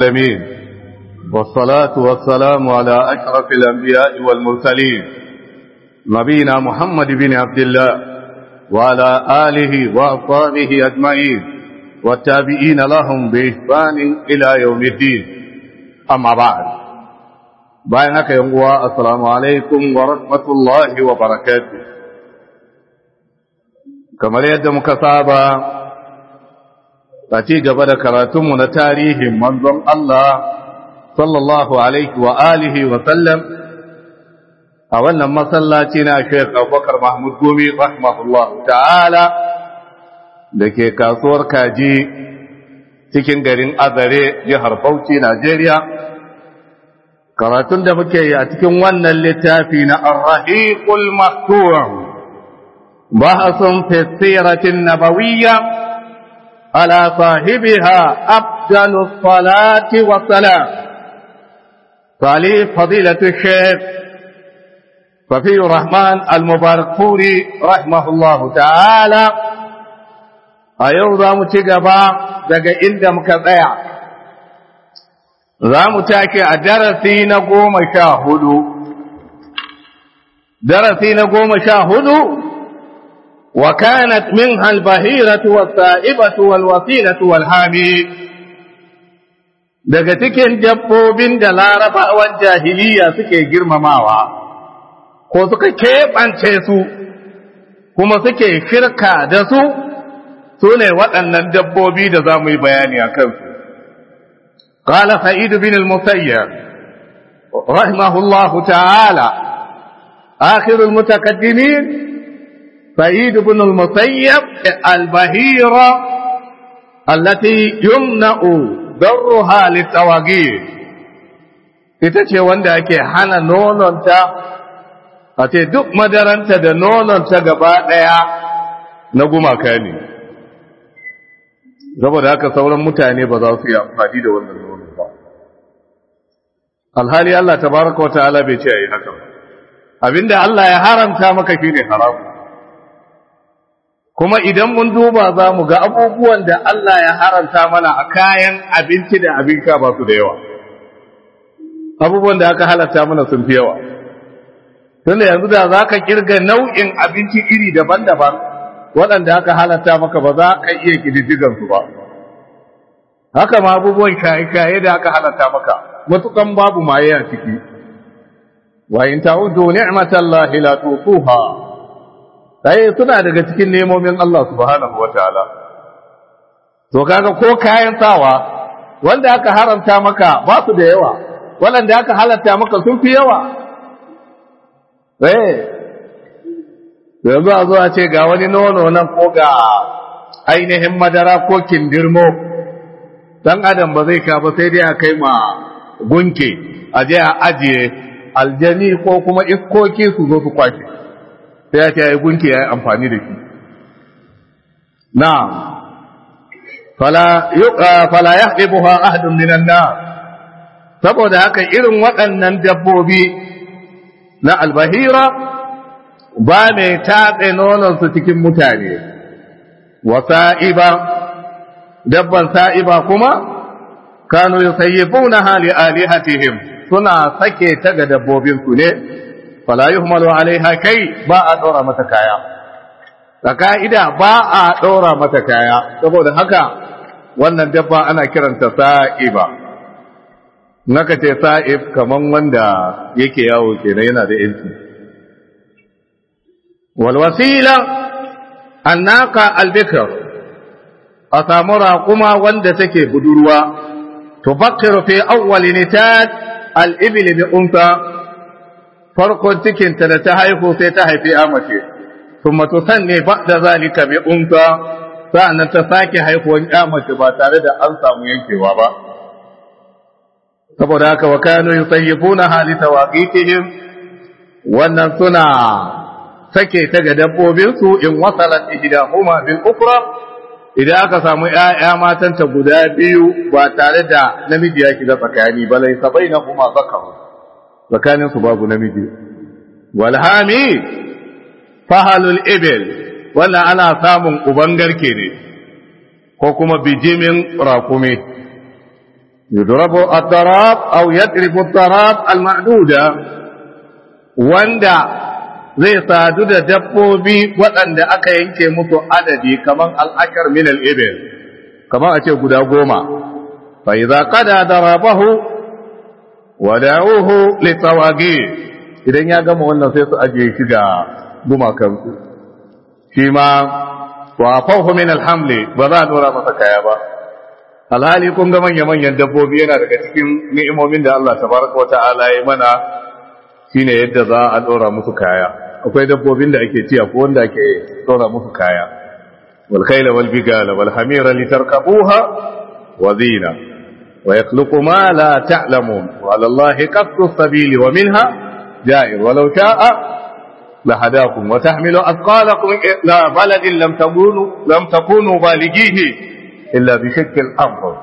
العالمين والصلاة والسلام على أشرف الأنبياء والمرسلين نبينا محمد بن عبد الله وعلى آله وأصحابه أجمعين والتابعين لهم بإحسان إلى يوم الدين أما بعد بينك يوم السلام عليكم ورحمة الله وبركاته كما يد مكتابة ci gaba da karatunmu na tarihin manzon Allah sallallahu alaihi wa alihi wa sallam a wannan masallaci na Sheikh Abubakar Mahmud Gumi rahimahullah ta'ala da ke kasuwar kaji cikin garin Azare jihar Bauchi Najeriya karatun da muke yi a cikin wannan littafi na Ar-Rahiqul Maktum bahasun fi siratin nabawiyya على صاحبها أفضل الصلاة والسلام صالح فضيلة الشيخ صفي الرحمن المبارك فوري رحمه الله تعالى أيضا متقبا دقا إند مكبايا ذا متاكي درسين قوم شاهدوا درسين قوم شاهدوا وكانت منها البهيرة والسائبة والوسيلة والحامي daga cikin dabbobin da larabawan jahiliya suke girmamawa ko suka keɓance su kuma suke shirka da su su ne waɗannan dabbobi da za mu yi bayani a kansu qala sa'id bin al-musayyab rahimahullahu ta'ala akhirul mutakaddimin سعيد بن المسيب البهيرة التي يمنع ضرها للتواغير ita ce wanda ake hana nononta a ce duk madaranta da nononta gaba ɗaya na gumaka ne saboda haka sauran mutane ba za su yi amfani da wannan nonon ba alhali Allah tabaraka wa ta'ala bai ce a yi haka abinda Allah ya haramta maka shine haramu kuma idan mun duba za mu ga abubuwan da Allah ya haranta mana a kayan abinci da abin sha ba su da yawa abubuwan da aka halatta mana sun fi yawa tunda yanzu da za ka kirga nau'in abinci iri daban-daban waɗanda aka halatta maka ba za ka iya ƙididdigan su ba haka ma abubuwan shaye-shaye da aka halatta maka matukan babu maye a ciki wa in ta'udu ni'matallahi la tusuha sai suna daga cikin nemomin Allah subhanahu wataala to kaga ko kayan sawa wanda aka haramta maka ba su da yawa wanda aka halatta maka sun fi yawa yanzu a zo a ce ga wani nono nan ko ga ainihin madara ko kindirmo dan adam ba zai ka ba sai dai a kai ma gunke a je a ajiye aljani ko kuma iskoki su zo su kwace sai ya ce ya yi gunki ya yi amfani da shi na fala ya ɗibuwa ahadun minan na saboda haka irin waɗannan dabbobi na albahira ba mai tatse nononsu cikin mutane wa sa'iba dabban sa'iba kuma kanu yusayyibuna hali alihatihim suna sake ta ga dabbobinsu ne fala yuhmalu alaiha kai ba a dora mata kaya da ka'ida ba a dora mata kaya saboda haka wannan dabba ana kiranta sa'iba naka ce sa'ib kaman wanda yake yawo kenan yana da yanci wal wasila annaka albikr a samu raƙuma wanda take budurwa tufakkiru fi awwal nitat al-ibil bi unsa farkon cikinta da ta haihu sai ta haifi amace kuma to sanne ba da zalika bi unsa sa'annan ta sake haihuwan amace ba tare da an samu yankewa ba saboda haka wa kanu yusayyibuna hali tawaqitihim wannan suna sake ta ga dabbobin su in wasalat ihdahuma bil ukra idan aka samu ƴaƴa matanta guda biyu ba tare da namiji ya shiga tsakani ba lai sabainahuma zakaru tsakaninsu babu namiji walhami fahalul ibil wannan ana samun uban garke ne ko kuma bijimin rakumi yudrabu ad-darab aw yadribu ad-darab al-ma'duda wanda zai sadu da dabbobi waɗanda aka yanke musu adadi kaman al-ashar min al-ibil kaman a ce guda 10 fa idza qada darabahu wada'uhu litawagi idan ya gama wannan sai su ajiye shi ga gumakansu shi ma wa fawhu min alhamli ba za a dora masa kaya ba alhali kun ga manyan dabbobi yana daga cikin ni'imomin da Allah tabaraka wa ta'ala ya mana shine yadda za a dora musu kaya akwai dabbobin da ake ciya ko wanda ake dora musu kaya wal khayla wal bigala wal hamira litarkabuha wa zina wa yakhluqu ma la ta'lamun wa 'ala Allahi qasdu sabili wa minha ja'ir walau sha'a لهداكم وتحملوا أثقالكم إلى بلد لم تكونوا بالغيه إلا بشق الأنفس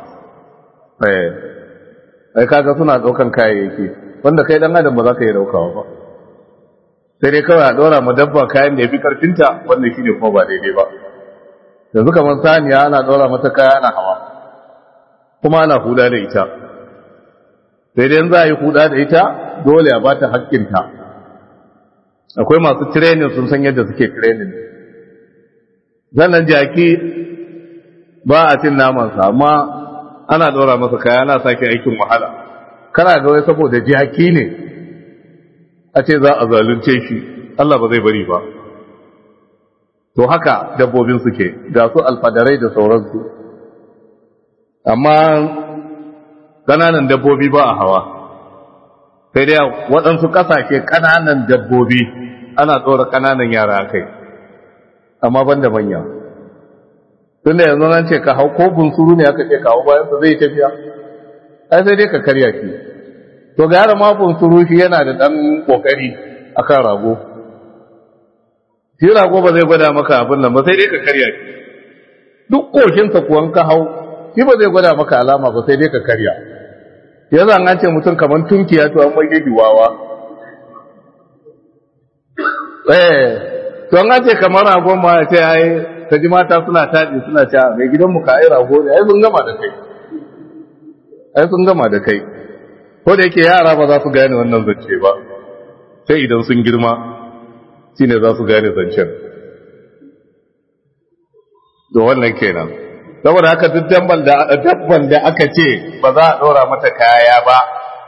ai kaga suna daukan kayayyaki wanda kai dan adam ba za ka yi daukawa ba sai dai kawai a dora mu dabba kayan da yafi karfinta wanda shine kuma ba daidai ba yanzu kamar saniya ana dora mata kaya ana hawa kuma ana huda da ita sai dai za a yi huda da ita dole a bata haƙƙinta akwai masu training sun san yadda suke training zannan jaki ba a cin namansa amma ana ɗora masa kaya ana sake aikin wahala kana ga wai saboda jaki ne a ce za a zalunce shi Allah ba zai bari ba to haka dabbobin suke ga su alfadarai da sauransu amma ƙananan dabbobi ba a hawa sai dai waɗansu ƙasashe ƙananan dabbobi ana tsora ƙananan yara kai amma ban da manya tun da yanzu nan ce ka hau ko bunsuru ne aka ce ka hau bayan zai tafiya ai sai dai ka karya shi to ga yara ma bunsuru shi yana da ɗan ƙoƙari a kan rago shi rago ba zai gwada maka abin nan ba sai dai ka karya shi duk ƙoshinsa kuwan ka hau shi ba zai gwada maka alama ba sai dai ka karya ya zan an ce mutum kamar tunkiya to an mai wawa to an ce kamar ragon ma ya ce ai ka ji mata suna taɗi suna cewa mai gidanmu ka ai rago ne ai sun gama da kai sun gama da kai ko da yake yara ba za su gane wannan zance ba sai idan sun girma shine za su gane zancen to wannan kenan saboda haka duk dabban da aka ce ba za a ɗora mata kaya ba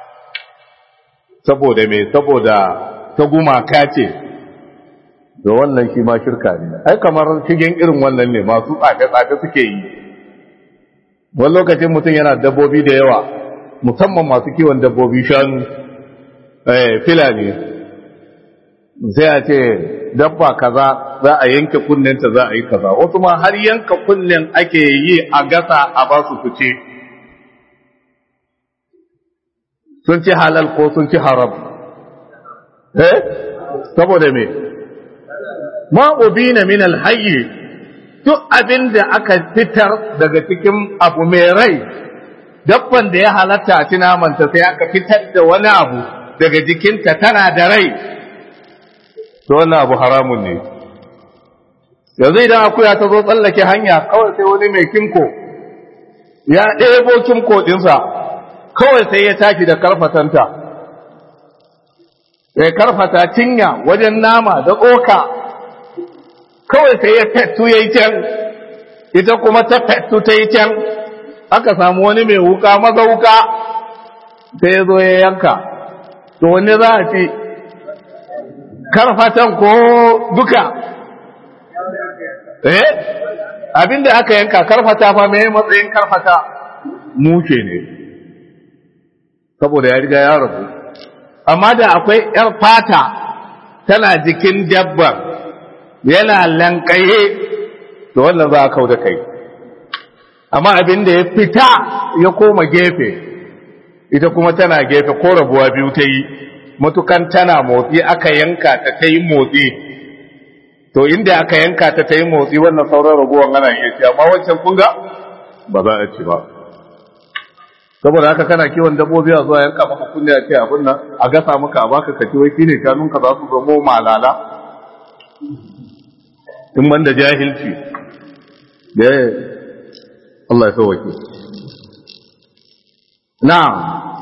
saboda me saboda ta gumaka ce da wannan shi ma shirka ne ai kamar shigen irin wannan ne masu tsafe-tsafe suke yi wani lokacin mutum yana dabbobi da yawa musamman masu kiwon dabbobi shanu filani sai a ce dabba kaza za a yanke kunnenta za a yi kaza wasu ma har yanka kunnen ake yi a gasa a ba su fice sun ci halal ko sun ci haram saboda me ma ubina min alhayy duk abin da aka fitar daga cikin abu mai rai dabban da ya halatta a tunamanta sai aka fitar da wani abu daga jikinta tana da rai to wannan abu haramun ne yanzu idan akuya ta zo tsallake hanya kawai sai wani mai kinko ya ɗebo kinko ɗinsa kawai sai ya tashi da karfatanta ya karfata cinya wajen nama da tsoka kawai sai ya fettu ya yi can ita kuma ta fettu ta yi can aka samu wani mai wuka maza wuka sai ya zo ya yanka to wani za a ce karfatan ko duka abinda aka yanka karfata fa mai matsayin karfata mushe ne saboda ya riga ya rabu amma da akwai yar fata tana jikin dabbar yana lankaye to wannan za a kau da kai amma abinda ya fita ya koma gefe ita kuma tana gefe ko rabuwa biyu ta yi matukan tana motsi aka yanka ta yi motsi to inda aka yanka ta yi motsi wannan sauran raguwan ana iya ci amma wancan kunga ba za a ci ba saboda haka kana kiwon dabbobi a zuwa yanka maka kunne a ce abin nan a gasa maka a baka kaci wai shine shanunka za su zama malala in ban da jahilci da Allah ya sauwake na'am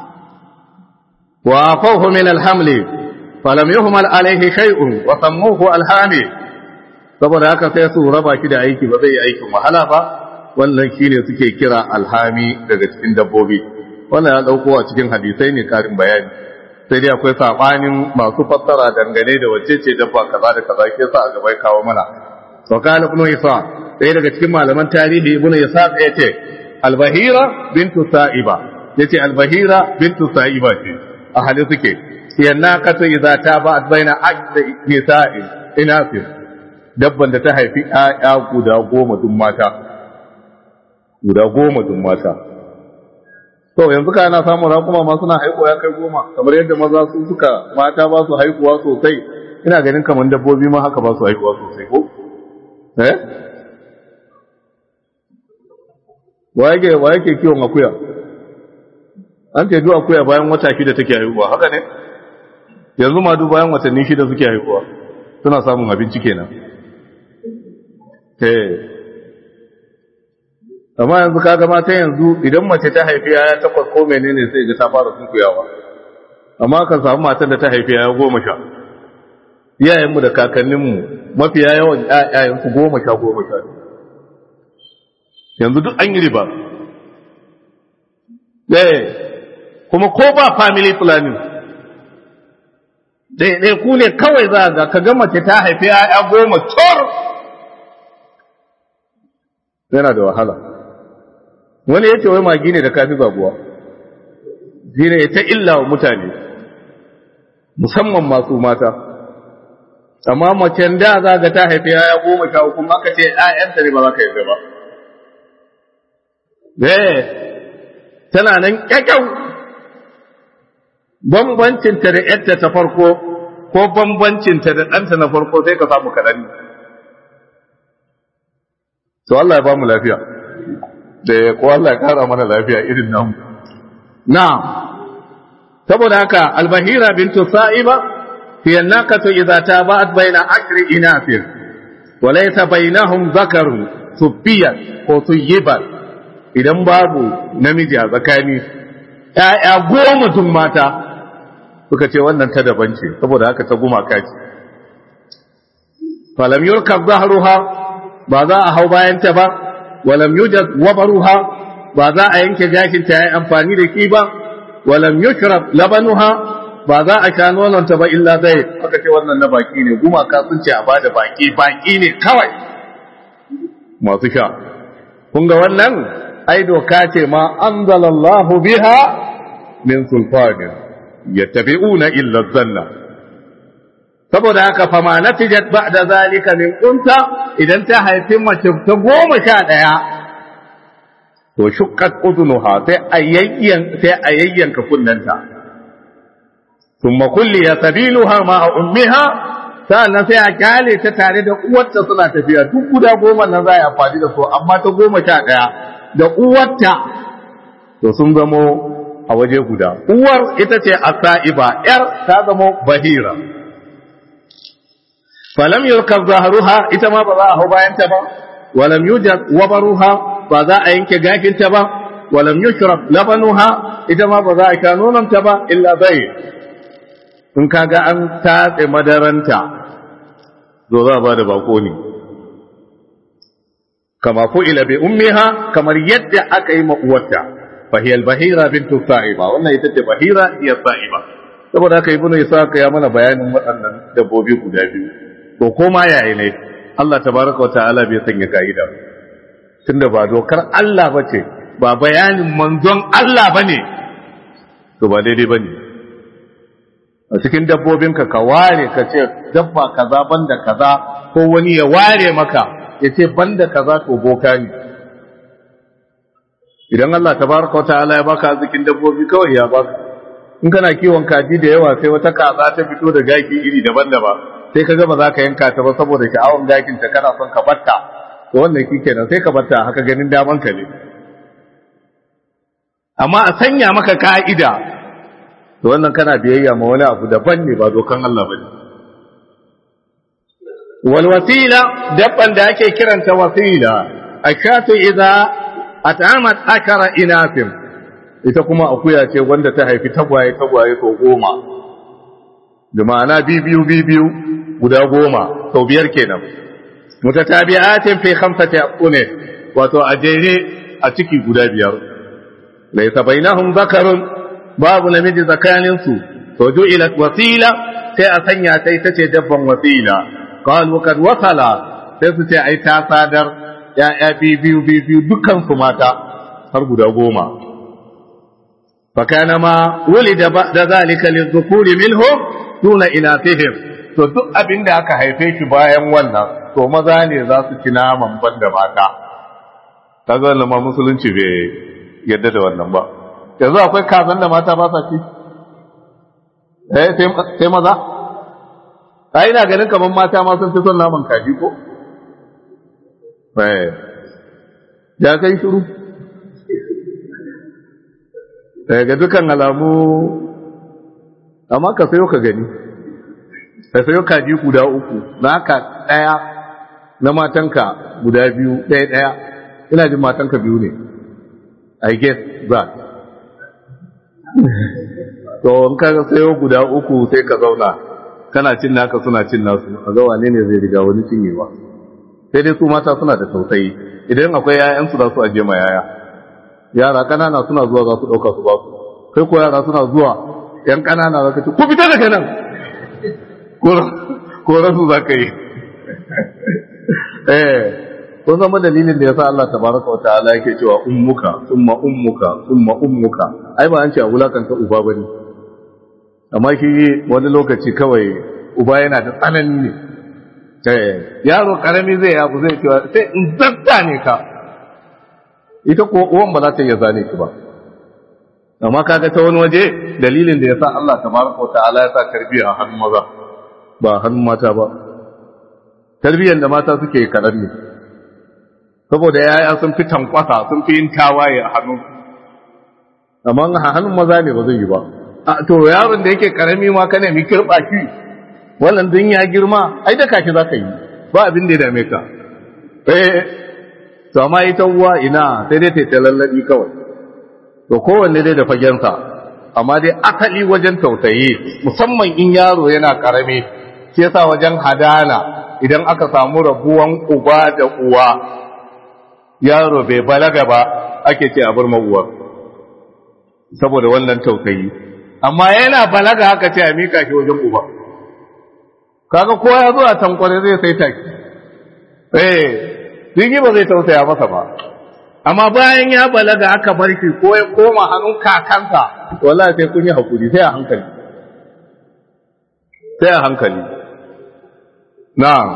wa afahu min alhamli falam yuhmal alayhi shay'un wa sammuhu alhami saboda haka sai su raba ki da aiki ba zai yi aikin wahala ba wannan shine suke kira alhami daga cikin dabbobi wannan ya dauko a cikin hadisai ne karin bayani sai dai akwai sabanin masu fassara dangane da wacce ce dabba kaza da kaza ke sa a gaba kawo mana to kana ibn isa sai daga cikin malaman tarihi ibn isa ya ce albahira bintu sa'iba yace albahira bintu sa'iba ce a hali suke yannaqatu idza tabat baina aqdi nisa'i inafir dabban da ta haifi ƴaƴa guda 10 dun mata guda 10 dun mata to yanzu ka ana samun raƙuma ma suna haihuwa ya kai 10 kamar yadda maza su suka mata ba su haihuwa sosai ina ganin kamar dabbobi ma haka ba su haihuwa sosai ko wa yake kiwon akuya an ce duk akuya bayan wata 6 take haihuwa haka ne yanzu ma duk bayan watanni 6 suke haihuwa suna samun abinci kenan amma yanzu kaga mata yanzu idan mace ta haifi yaya 8 ko menene sai ga ta fara sunkuyawa amma kan samu matan da ta haifi yaya 10 iyayenmu da kakanninmu mafiya yawan ƴaƴayensu 10 yanzu duk an yi riba kuma ko ba family planning ɗaya ku ne kawai za ga ka ga mace ta haifi ƴaƴa 10 tsor yana da wahala wani ya ce wai magi ne da kafi zabuwa shi ne ta illa wa mutane musamman masu mata amma macen da za ga ta haifi ƴaƴa 10 kuma aka ce ƴaƴanta ne ba za ka yarda ba tana nan kyakkyau bambancinta da ‘yarta ta farko ko bambancinta da ɗanta na farko sai ka samu kaɗan. To Allah ya ba mu lafiya, da ko Allah ya ƙara mana lafiya irin namu. Na, saboda haka albahira bintu sa'iba, fiye nakatu idza ta ba'at baina ashri inafir, wa laysa bainahum zakarun subbiyan ko tuyyiban idan babu namiji a tsakani ‘ya'ya 10 tun mata suka ce wannan ta daban ce saboda haka ta gumaka ce falam yurkab zahruha ba za a hau bayanta ba walam yujad wabaruha ba za a yanke gashinta yayi amfani da shi ba walam yushrab labanuha ba za a sha nononta ba illa zai aka ce wannan na baki ne gumaka sun ce a bada baki ne kawai masu sha kun ga wannan ai doka ce ma anzalallahu biha min sulfanin yattabi'una illa dhanna saboda haka fa ma natijat ba'da zalika min kunta idan ta haifi mace ta 11 to shukkat udunuha sai ayayyanka kunnanta thumma kulli yasabiluha ma ummiha sannan sai a kyale ta tare da uwarta suna tafiya duk guda 10 nan za a amfani da su amma ta 11 da uwarta to sun zamo a waje guda uwar ita ce as-sa'iba yar ta zamo bahira falam yurkab zahruha ita ma ba za a hau bayan ta ba walam yujad wabaruha ba za a yanke gakin ta ba walam yushrab labanuha ita ma ba za a sha nonon ta ba illa bai in kaga an tatse madaranta zo za ba da bako ne kama fu'ila bi ummiha kamar yadda aka yi ma uwarta fa hiya al-bahira bintu sa'iba wannan ita ce bahira iya sa'iba saboda haka ibnu isaq ya mana bayanin waɗannan dabbobi guda biyu to koma yayi ne Allah tabaraka wa ta'ala bai sanya kaida tunda ba dokar Allah bace ba bayanin manzon Allah bane to ba daidai bane a cikin dabbobinka ka ware ka ce dabba kaza banda kaza ko wani ya ware maka ya ce banda kaza to boka ne idan Allah tabaraka wa ta'ala ya baka arzikin dabbobi kawai ya baka in kana kiwon kaji da yawa sai wata kaza ta fito da gaki iri daban-daban sai kaga ba za ka yanka ta ba saboda sha'awan gakin ta kana son ka batta to wannan kenan sai ka batta haka ganin daman ka ne amma a sanya maka ka'ida to wannan kana biyayya ma wani abu daban ne ba dokan Allah bane wal wasila dabban da ake kiranta wasila ashatu idza at'amat akara inafin ita kuma akuya ce wanda ta haifi tagwaye so 10 da ma'ana biyu guda 10 sau 5 kenan mutatabi'atin fi 5 aqune wato a jere a ciki guda 5 laysa bainahum zakarun babu namiji tsakanin su to ju'ilat wasila sai a sanya ta ita ce dabban wasila qalu kad wasala sai su ce ai ta sadar ya'ya biyu dukkan su mata har guda 10 فكان ما ولد بعد ذلك للذكور منهم دون إناثهم to duk abin da aka haife shi bayan wannan to maza ne za su ci naman banda mata kaga wannan ma musulunci bai yadda da wannan ba yanzu akwai kazan da mata ba sa ci sai maza ai ina ganin kaman mata ma sun fi son naman kaji ko ya kai shiru ga dukan alamu amma ka sayo ka gani ka sayo kaji guda 3 na haka daya na matanka guda 2 daya ina jin matanka 2 ne I guess that to in ka sayo guda 3 sai ka zauna kana cin naka suna cin nasu a ga wane ne zai riga wani cinyewa sai dai su mata suna da tausayi idan akwai yayan su za su aje ma yara kanana suna zuwa za su dauka su ba su kai ko yara suna zuwa yan kanana za ka ce ku fita daga nan ko rasu za ka yi kun zama dalilin da ya sa Allah tabaraka wa ta'ala yake cewa ummuka summa ummuka ai ba an ce a wulakanta uba bane amma shi wani lokaci kawai uba yana da tsanani ne yaro karami zai yabu zai cewa sai in zabta ne ka ita ko uwan ba za ta iya zane ki ba amma kaga ta wani waje dalilin da yasa Allah tabaraka wataala ya sa tarbiyya a hannun maza ba hannun mata ba tarbiyyar da mata suke kadan ne saboda yaya sun fi tankwasa sun fi yin tawaye a hannun amma a hannun maza ne ba zai yi ba to yaron da yake karami ma ka nemi kirba shi wannan dun ya girma ai da kake zaka yi ba abin da ya dame ka to amma ita uwa ina sai dai ta lallabi kawai to kowanne dai da fagensa amma dai asali wajen tausayi musamman in yaro yana karami shi yasa wajen hadana idan aka samu rabuwan uba da uwa yaro bai balaga ba ake ce a bar uwar saboda wannan tausayi amma yana balaga haka ce a mika shi wajen uba kaga kowa ya zo a tankware zai sai taki Dingi ba zai tausaya masa ba, amma bayan ya balaga aka bar shi ko ya koma hannun kakansa, wallahi sai kun yi hakuri sai a hankali. Sai a hankali. Na'am.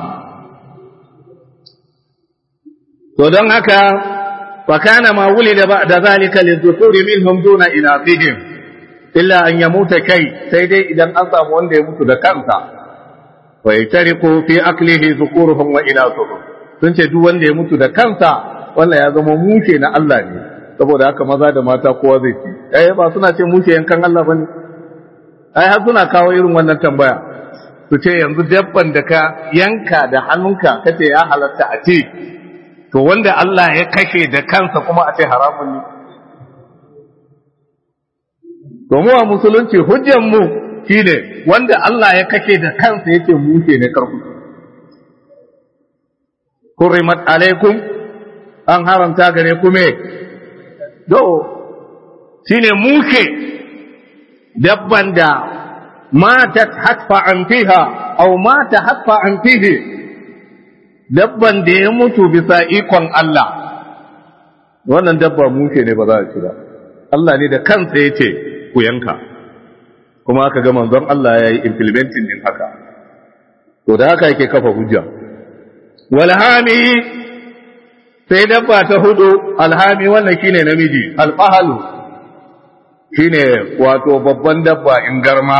To don haka, fakana ma wuli da zalika lizukuri minhum duna inasihim, illa an ya mutu kai sai dai idan an samu wanda ya mutu da kansa, wa yaktariqu fi aklihi zukuruhum wa inasuhum. Sun ce duk wanda ya mutu da kansa wannan ya zama mushe na Allah ne saboda haka maza da mata kowa zai ci ba suna ce mushe yankan Allah bane ai har suna kawo irin wannan tambaya su ce yanzu dabban da ka yanka da hannunka kace ya halatta a ce to wanda Allah ya kashe da kansa kuma a ce haramun ne to mu a musulunci hujjar mu shine wanda Allah ya kashe da kansa yake mushe ne karku Hurrimat alaikum an haramta gare ku me do shine muke dabban da matat hatfa an fiha aw mata hatfa an fihi dabban da ya mutu bisa ikon Allah wannan dabba muke ne ba za a ci ba Allah ne da kansa yace ku yanka kuma aka ga manzon Allah yayi implementing din haka to da haka yake kafa hujja walhami sai dabba ta hudu alhami wannan shine namiji alfahalu shine wato babban dabba in garma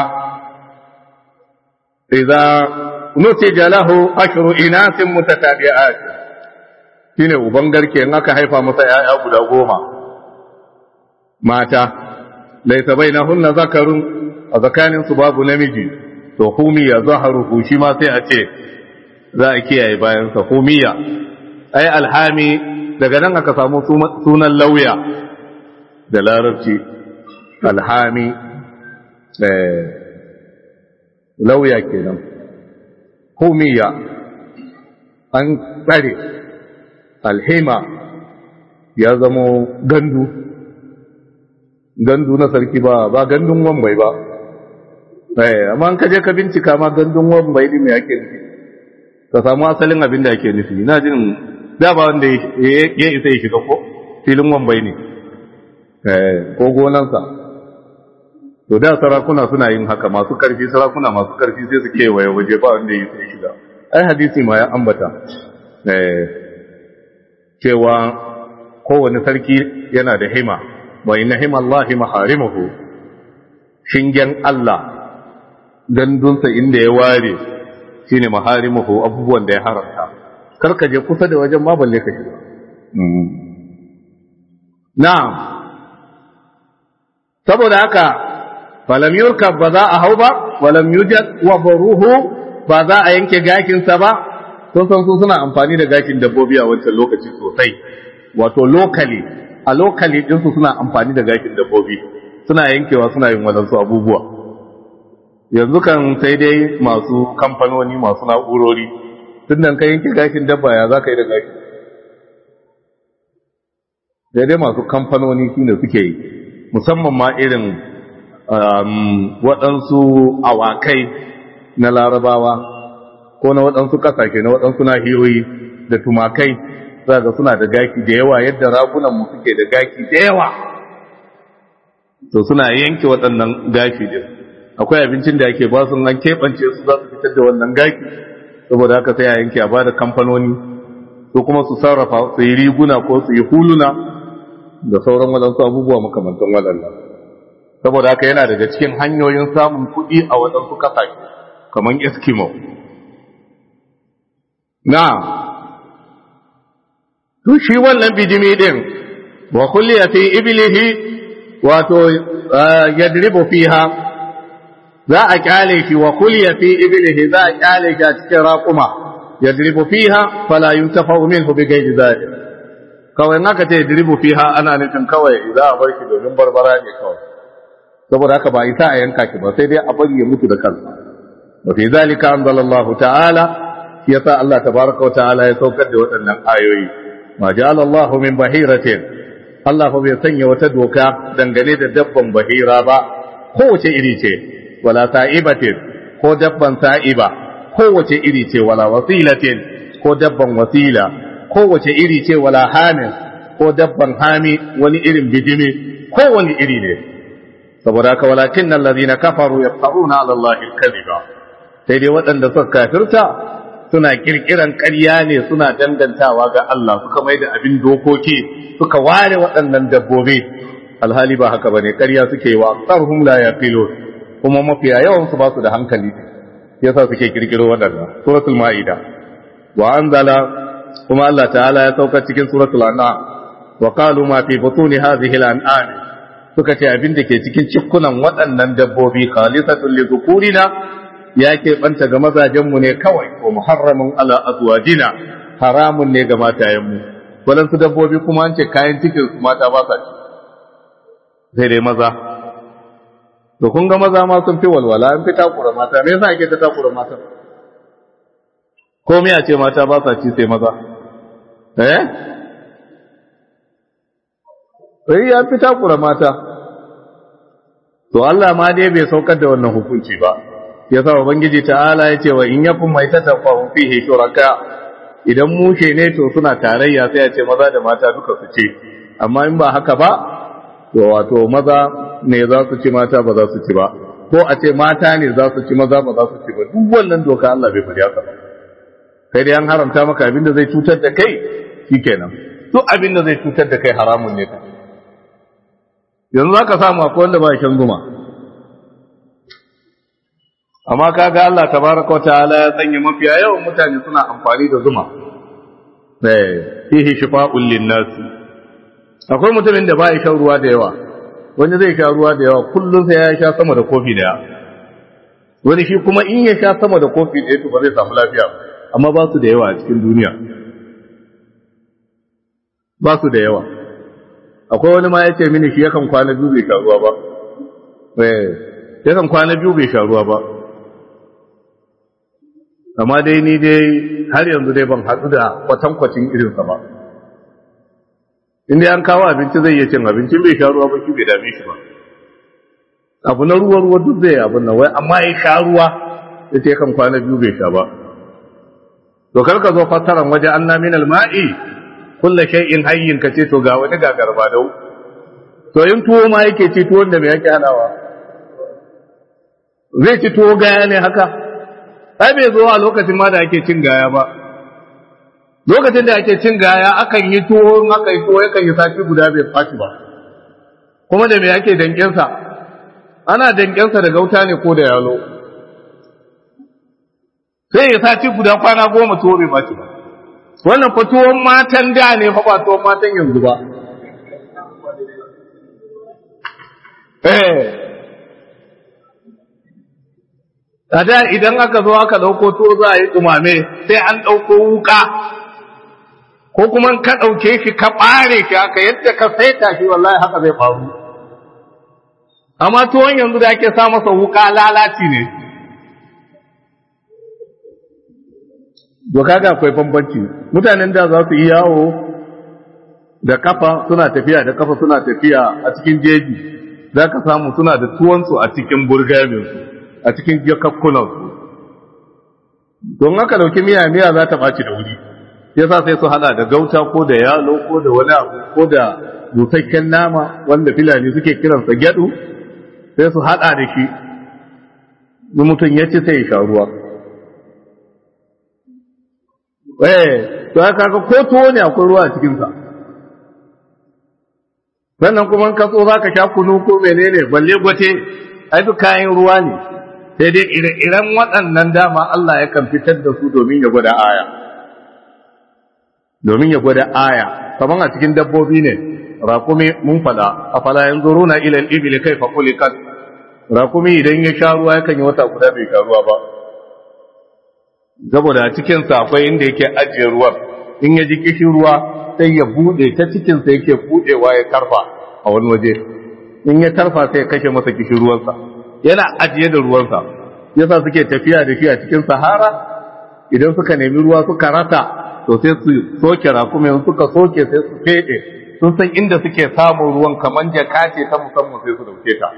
idza nutija lahu ashru inasin mutatabi'at shine uban garke in aka haifa masa yaya guda 10 mata laysa bainahunna zakarun a zakanin su babu namiji to humi ya zaharu shi ma sai a ce za a kiyaye bayansa humiya ai alhami daga nan aka samu sunan lauya da larabci alhami lauya kenan humiya an tsare alhima ya zamo gandu na sarki ba gandun wambai ba amma an kaje ka bincika ma gandun wambai din me yake nufi ka samu asalin abin da yake nufi ina jin da ba wanda ya isa ya shiga ko filin wambai ne ko gonansa to da sarakuna suna yin haka masu karfi sarakuna masu karfi sai su kewaye waje ba wanda ya isa ya shiga ai hadisi ma ya ambata cewa kowane sarki yana da hima wa inna hima Allahi maharimuhu shingen Allah gandunsa inda ya ware shine maharimuhu abubuwan da ya haramta karka je kusa da wajen ma balle ka shiga na'am saboda haka falam yurkab ba za a hau ba walam yujad wa baruhu ba za a yanke gakinsa ba sun san su suna amfani da gakin dabbobi a wancan lokaci sosai wato a lokali ɗinsu suna amfani da gakin dabbobi suna yankewa suna yin wadansu abubuwa yanzu kan sai dai masu kamfanoni masu na'urori tun da ka yanke gakin dabba ya za ka yi da gakin sai dai masu kamfanoni shi ne suke yi musamman ma irin waɗansu awakai na larabawa ko na waɗansu ƙasashe na waɗansu nahiyoyi da tumakai za ga suna da gaki da yawa yadda ragunanmu suke da gaki da yawa to suna yanke waɗannan gaki din akwai abincin da ake ba su an keɓance su za su fitar da wannan gaki saboda haka sai a yanke a bada kamfanoni ko kuma su sarrafa su yi riguna ko su yi huluna da sauran waɗansu abubuwa makamantan waɗannan saboda haka yana daga cikin hanyoyin samun kuɗi a waɗansu ƙasashe kamar eskimo na to shi wannan bijimi din wa kulliya fi iblihi wato yadribu fiha za a kyale shi wa kulliya fi iblihi za a kyale shi a cikin raquma yadribu fiha fala yuntafa'u minhu bi ghayri zalik kawai naka ce yadribu fiha ana nufin kawai za a bar shi domin barbara ne kawai saboda haka ba isa a yanka shi ba sai dai a bari ya mutu da kansa wa fi zalika anzalallahu ta'ala yasa Allah tabaraka wa ta'ala ya saukar da waɗannan ayoyi ma ja'ala Allahu min bahiratin Allah fa bai sanya wata doka dangane da dabban bahira ba kowace iri ce wala sa'ibatin ko dabban sa'iba kowace iri ce wala wasilatin ko dabban wasila kowace iri ce wala hamin ko dabban hami wani irin bijimi kowane iri ne saboda haka walakin allazina kafaru yaftaruna ala Allahi al-kadhiba sai dai waɗanda suka kafirta suna kirkiran ƙarya ne suna dangantawa ga Allah suka mai da abin dokoki suka ware waɗannan dabbobi alhali ba haka bane ƙarya suke yi wa tsarhum la yaqilun kuma mafiya yawan su ba su da hankali yasa suke kirkiro waɗannan suratul maida wa anzala kuma Allah ta'ala ya sauka cikin suratul an'am wa qalu ma fi butuni hadhihi al-an'am suka ce abin da ke cikin cikkunan waɗannan dabbobi khalisatun li dhukurina ya keɓanta ga mazajenmu ne kawai ko muharramin ala azwajina haramun ne ga matayenmu waɗansu dabbobi kuma an ce kayan cikin su mata ba sa ci sai dai maza to kun ga maza ma sun fi walwala an fi takura mata me yasa ake ta takura mata ko me a ce mata ba sa ci sai maza sai ya fi takura mata to Allah ma dai bai saukar da wannan hukunci ba yasa ubangiji ta'ala yace wa in yakun maitatan fa hum fihi shuraka idan mushe ne to suna tarayya sai ya ce maza da mata duka su ce amma in ba haka ba to wato maza ne za su ci mata ba za su ci ba ko a ce mata ne za su ci maza ba za su ci ba duk wannan doka Allah bai faɗi haka ba sai dai an haramta maka abin da zai cutar da kai shikenan duk abin da zai cutar da kai haramun ne yanzu zaka samu akwai wanda ba shan zuma amma kaga Allah tabaraka ta'ala ya sanya mafiya yawan mutane suna amfani da zuma fihi shifa'un lin-nas akwai mutumin da bai shan ruwa da yawa wani zai sha ruwa da yawa kullun sai ya sha sama da kofi daya wani shi kuma in ya sha sama da kofi daya to ba zai samu lafiya amma ba su da yawa a cikin duniya ba su da yawa akwai wani ma ya ce mini shi yakan kwana biyu bai sha ruwa ba yakan kwana biyu bai sha ruwa ba amma dai ni dai har yanzu dai ban haɗu da kwatankwacin irinsa ba inda an kawo abinci zai iya cin abincin bai sha ruwa ba shi bai dame shi ba abu na ruwa duk zai abin nan wai amma ya sha ruwa ya ce kan kwana biyu bai sha ba to karka zo fassaran waje an na min alma'i kulla shay'in hayyin ka ce to ga wani gagarba dau to in tuwo ma yake ci tuwon da me yake halawa zai ci tuwo gaya ne haka ai bai zo a lokacin ma da ake cin gaya ba lokacin da ake cin gaya akan yi tuwo in aka yi tuwo yakan yi sati guda bai fashi ba kuma da me ake dankensa ana dankensa da gauta ne ko da yalo sai ya sati guda kwana 10 tuwo bai fashi ba wannan fa tuwon matan da ne fa ba tuwon matan yanzu ba a da idan aka zo aka dauko tuwo za a yi dumame sai an dauko wuka ko kuma ka dauke shi ka bare shi haka yadda ka saita shi wallahi haka zai faru amma tuwon yanzu da ake sa masa wuka lalaci ne doka ga akwai bambanci mutanen da za su yi yawo da kafa suna tafiya da kafa suna tafiya a cikin jeji za ka samu suna da tuwonsu a cikin burgaminsu a cikin jakakkunansu don haka dauki miya za ta ɓaci da wuri ya sa sai su hada da gauta ko da yalo ko da wani abu ko da busasshen nama wanda filani suke kiransa gyadu sai su hada da shi mutum ya ci sai ya sha ruwa to ya kaga ko tuwo ne akwai ruwa a cikinsa sannan kuma ka so za ka sha kunu ko menene balle gwate ai duk kayan ruwa ne sai dai ire-iren waɗannan dama Allah ya kan fitar da su domin ya gwada aya kaman a cikin dabbobi ne rakumi mun fada afala yanzuruna ila al-ibli kayfa khuliqat rakumi idan ya sha ruwa yakan yi wata guda bai sha ruwa ba saboda a cikinsa akwai inda yake ajiye ruwan in ya ji kishin ruwa sai ya bude ta cikinsa yake budewa ya karfa a wani waje in ya karfa sai ya kashe masa kishin ruwansa yana ajiye da ruwansa yasa suke tafiya da shi a cikin sahara idan suka nemi ruwa suka rasa to sai su soke rakumin suka soke sai su fede sun san inda suke samun ruwan kaman jaka ce ta musamman sai su dauke ta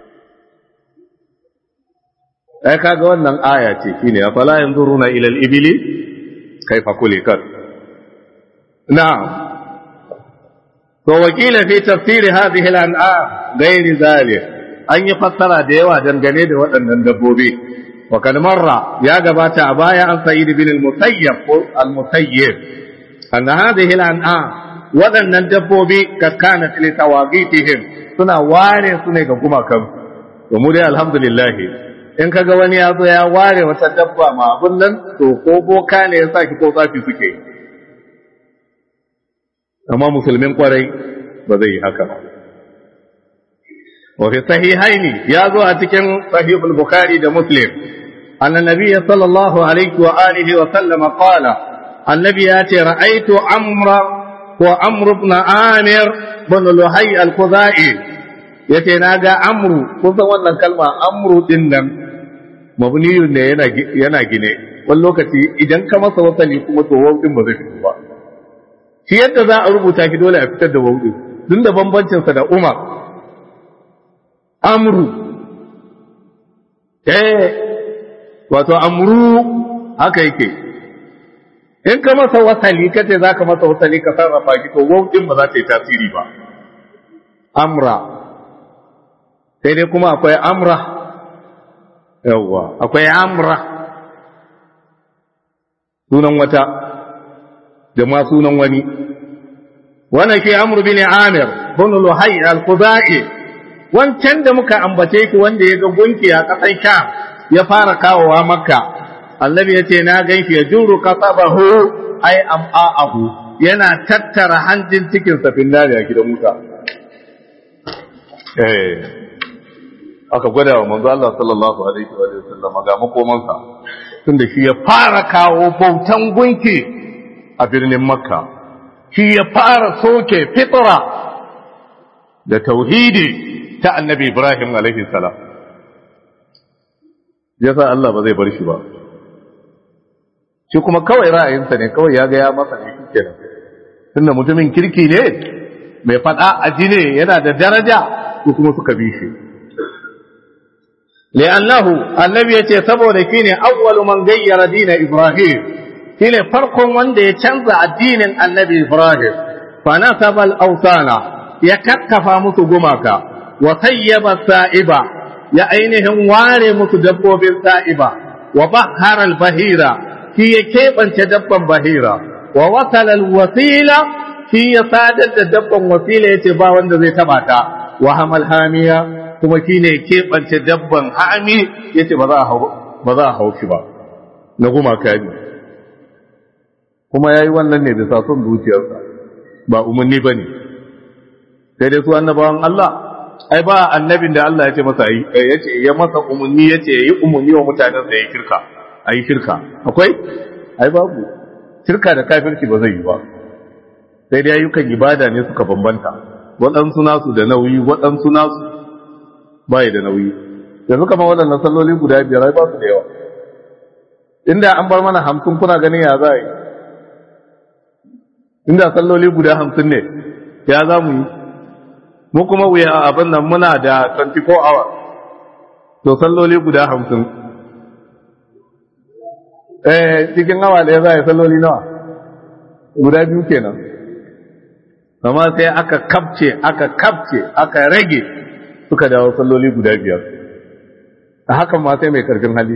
ai kaga wannan aya ce shine afala yanzuruna ila al-ibli kayfa khuliqat na'am to wakila fi tafsir hadhihi al-an'am ghairi zalik an yi fassara da yawa dangane da waɗannan dabbobi wa kalmarra ya gabata a baya an sa'id bin al-musayyib ko al-musayyib anna hadhihi al-an'am waɗannan dabbobi ka kana li tawaqitihim suna ware su ne ga gumakan to mu dai alhamdulillah in kaga wani ya zo ya ware wata dabba ma abun nan to ko boka ne ya saki ko tsafi suke amma musulmin kwarai ba zai yi haka ba wa fi sahihaini ya zo a cikin sahih al-bukhari da muslim anna nabiyya sallallahu alaihi wa alihi wa sallama qala annabi ya ce ra'aytu amra wa amr ibn amir bin luhay al-khuzai yace naga amru kusan wannan kalma amru din nan mabniyun ne yana gine wani lokaci idan ka masa wasali kuma to wawu din ba zai fito ba shi yadda za a rubuta ki dole a fitar da wawu din tun da bambancin sa da umar amru wato amru haka yake in ka masa wasali kace zaka masa wasali ka sarrafa ki to wawu din ba za ta yi tasiri ba amra sai dai kuma akwai amra yawwa akwai amra sunan wata da ma sunan wani wannan ke amr bin amir bin luhay al-khuzai wancan da muka ambace ki wanda ya ga gunki a kasan sha ya fara kawowa makka annabi yace na ganshi ya juru qasabahu ay am'ahu yana tattara hanjin cikin sa finnari a gidan Musa aka gwada wa manzo Allah sallallahu alaihi wa sallam ga makomansa tunda shi ya fara kawo bautan gunki a birnin Makka shi ya fara soke fitra da tauhidi ta annabi Ibrahim alaihi salam yasa Allah ba zai bar shi ba shi kuma kawai ra'ayinsa ne kawai ya ga ya masa ne kenan tunda mutumin kirki ne mai fada aji ne yana da daraja su kuma suka bi shi li'annahu annabi yace saboda shine awwalu man gayyara dina Ibrahim shine farkon wanda ya canza addinin annabi Ibrahim fa nasaba al-awsana ya kakkafa musu gumaka wa sayyaba sa'iba ya ainihin ware musu dabbobin sa'iba wa bahara al-bahira shi ya keɓance dabban bahira wa wasala al-wasila shi ya sadar da dabban wasila yace ba wanda zai taba ta wa hamal hamiya kuma shine keɓance dabban hami yace ba za a hau shi ba na gumaka ne kuma yayi wannan ne bisa son zuciyarsa ba umarni bane sai dai su annabawan Allah ai ba annabin da Allah ya ce masa yace ya masa umarni yace yi umarni wa mutanen da ya shirka ayi shirka akwai ai babu shirka da kafirci ba zai yi ba sai dai ayyukan ibada ne suka bambanta waɗansu nasu da nauyi waɗansu nasu bai da nauyi yanzu kamar waɗannan salloli guda biyar ai ba su da yawa inda an bar mana 50 kuna ganin ya za yi inda salloli guda 50 ne ya za mu yi mu kuma wuya abin nan muna da 24 hours to salloli guda 50 cikin awa da ya za a yi salloli nawa guda biyu kenan amma sai aka kapce aka rage suka dawo salloli guda biyar a hakan ma sai mai karfin hali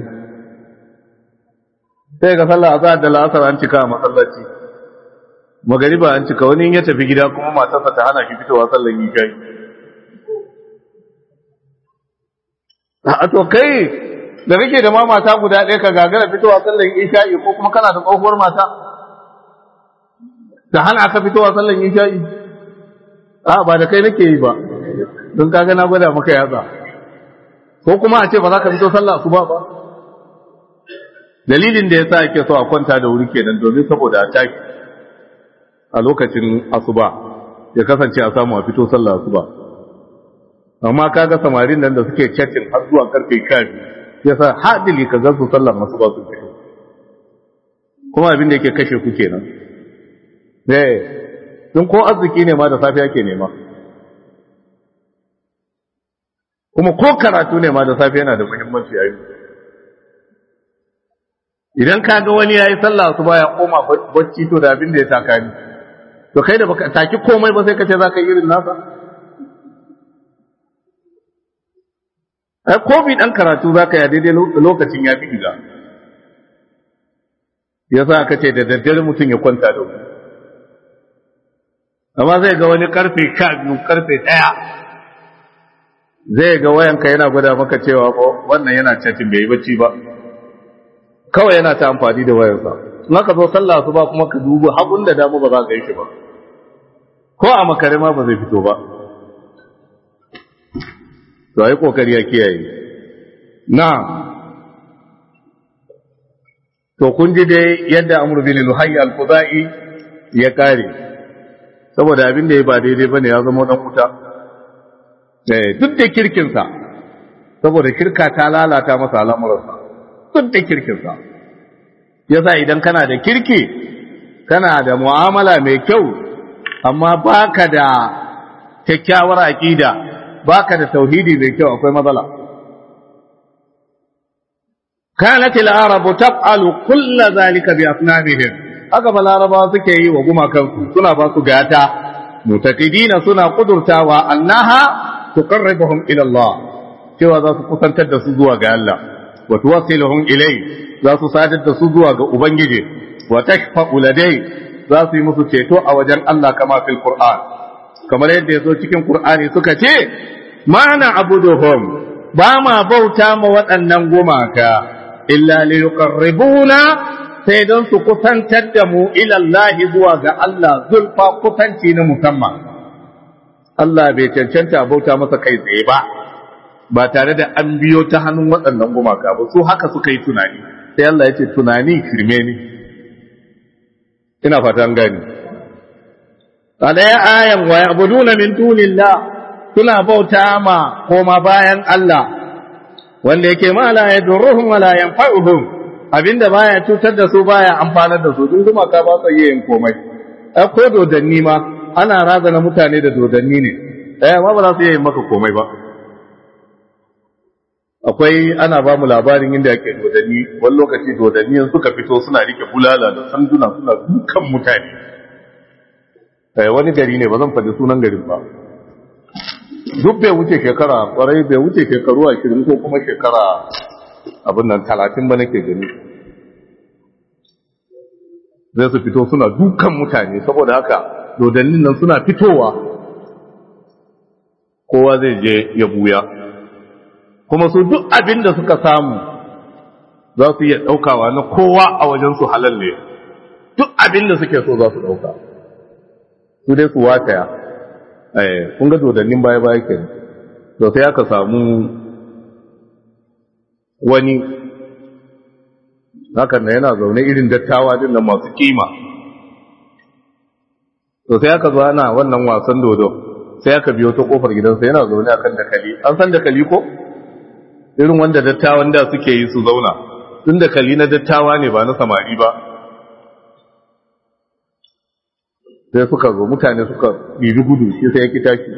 sai ga sallah azhar da la'asar an cika a masallaci magariba an cika wani ya tafi gida kuma matarsa ta hana shi fitowa sallan isha'i a to kai da rike da ma mata guda ɗaya ka gagara fitowa sallan isha'i ko kuma kana da tsohuwar mata ta hana ka fitowa sallan isha'i ba da kai nake yi ba don kaga na gwada maka yatsa ko kuma a ce ba za ka fito sallah asuba ba dalilin da yasa ake so a kwanta da wuri kenan domin saboda a tashi a lokacin asuba ya kasance a samu a fito sallah asuba amma kaga samarin nan da suke chatting har zuwa karfe 12 yasa hadili ka gansu sallar asuba su fito kuma abin da yake kashe ku kenan don ko arziki ne ma da safe yake nema kuma ko karatu ne ma da safe yana da muhimmanci a yi idan ka ga wani ya yi sallah su baya koma bacci to da abin da ya taka ni to kai da baka taki komai ba sai ka ce za ka yi irin nasa ai ko bi dan karatu za ka yi daidai lokacin ya fi gida ya sa aka ce da daddare mutum ya kwanta da wuri amma zai ga wani karfe 12 karfe 1 zai ga wayanka yana gwada maka cewa wannan yana chatting bai yi bacci ba kawai yana ta amfani da wayarsa in aka zo sallah su ba kuma ka duba hagun da damu ba za ka yi shi ba ko a makare ma ba zai fito ba to ai kokari ya kiyaye na to kun ji dai yadda Amr bin Luhay al-Khuzai ya kare saboda abin da ya ba daidai bane ya zama dan wuta duk da kirkinsa saboda kirka ta lalata masa al'amuransa duk da kirkinsa yasa idan kana da kirki kana da mu'amala mai kyau amma baka da kyakkyawar aqida baka da tauhidi mai kyau akwai matsala kanat al-arabu taf'alu kull zalika bi asnamihim haka balarabawa suke yi wa gumakansu suna ba su gata mutakidina suna kudurtawa annaha tuqarribuhum ila Allah cewa za su kusantar da su zuwa ga Allah wa tuwassiluhum ilai za su sadar da su zuwa ga ubangiji wa tashfa'u ladai za su yi musu ceto a wajen Allah kama fil Qur'an kamar yadda yazo cikin Qur'ani suka ce mana abuduhum ba ma bauta ma waɗannan gumaka illa li yuqarribuna sai don su kusantar da mu ila Allah zuwa ga Allah zulfa kusanci na musamman Allah bai cancanta bauta masa kai tsaye ba tare da an biyo ta hannun waɗannan gumaka ba su haka suka yi tunani sai Allah ya ce tunani shirme ne ina fata an gani alaya ayan wa ya'buduna min dunillah suna bauta ma koma bayan Allah wanda yake ma la yadurruhum wala yanfa'uhum abinda baya cutar da su baya amfanar da su duk kuma ka ba su yin komai ko dodanni ma ana razana mutane da dodanni ne ma ba za su yi maka komai ba akwai ana ba mu labarin inda yake dodanni wani lokaci dodanni suka fito suna rike bulala da sanduna suna dukan mutane wani gari ne ba zan faɗi sunan garin ba duk bai wuce shekara kwarai bai wuce shekaru 20 ko kuma shekara abin nan 30 ba nake gani zai su fito suna dukan mutane saboda haka dodannin nan suna fitowa kowa zai je ya buya kuma su duk abin da suka samu za su iya ɗaukawa na kowa a wajen su halal ne duk abin da suke so za su ɗauka su dai su wataya kun ga dodannin baya-baya ke to sai aka samu wani hakan na yana zaune irin dattawa din nan masu kima to sai aka zo ana wannan wasan dodo sai aka biyo ta kofar gidansa yana zaune akan dakali an san dakali ko irin wanda dattawan da suke yi su zauna tun dakali na dattawa ne ba na samari ba sai suka zo mutane suka bibi gudu shi sai ya ki tashi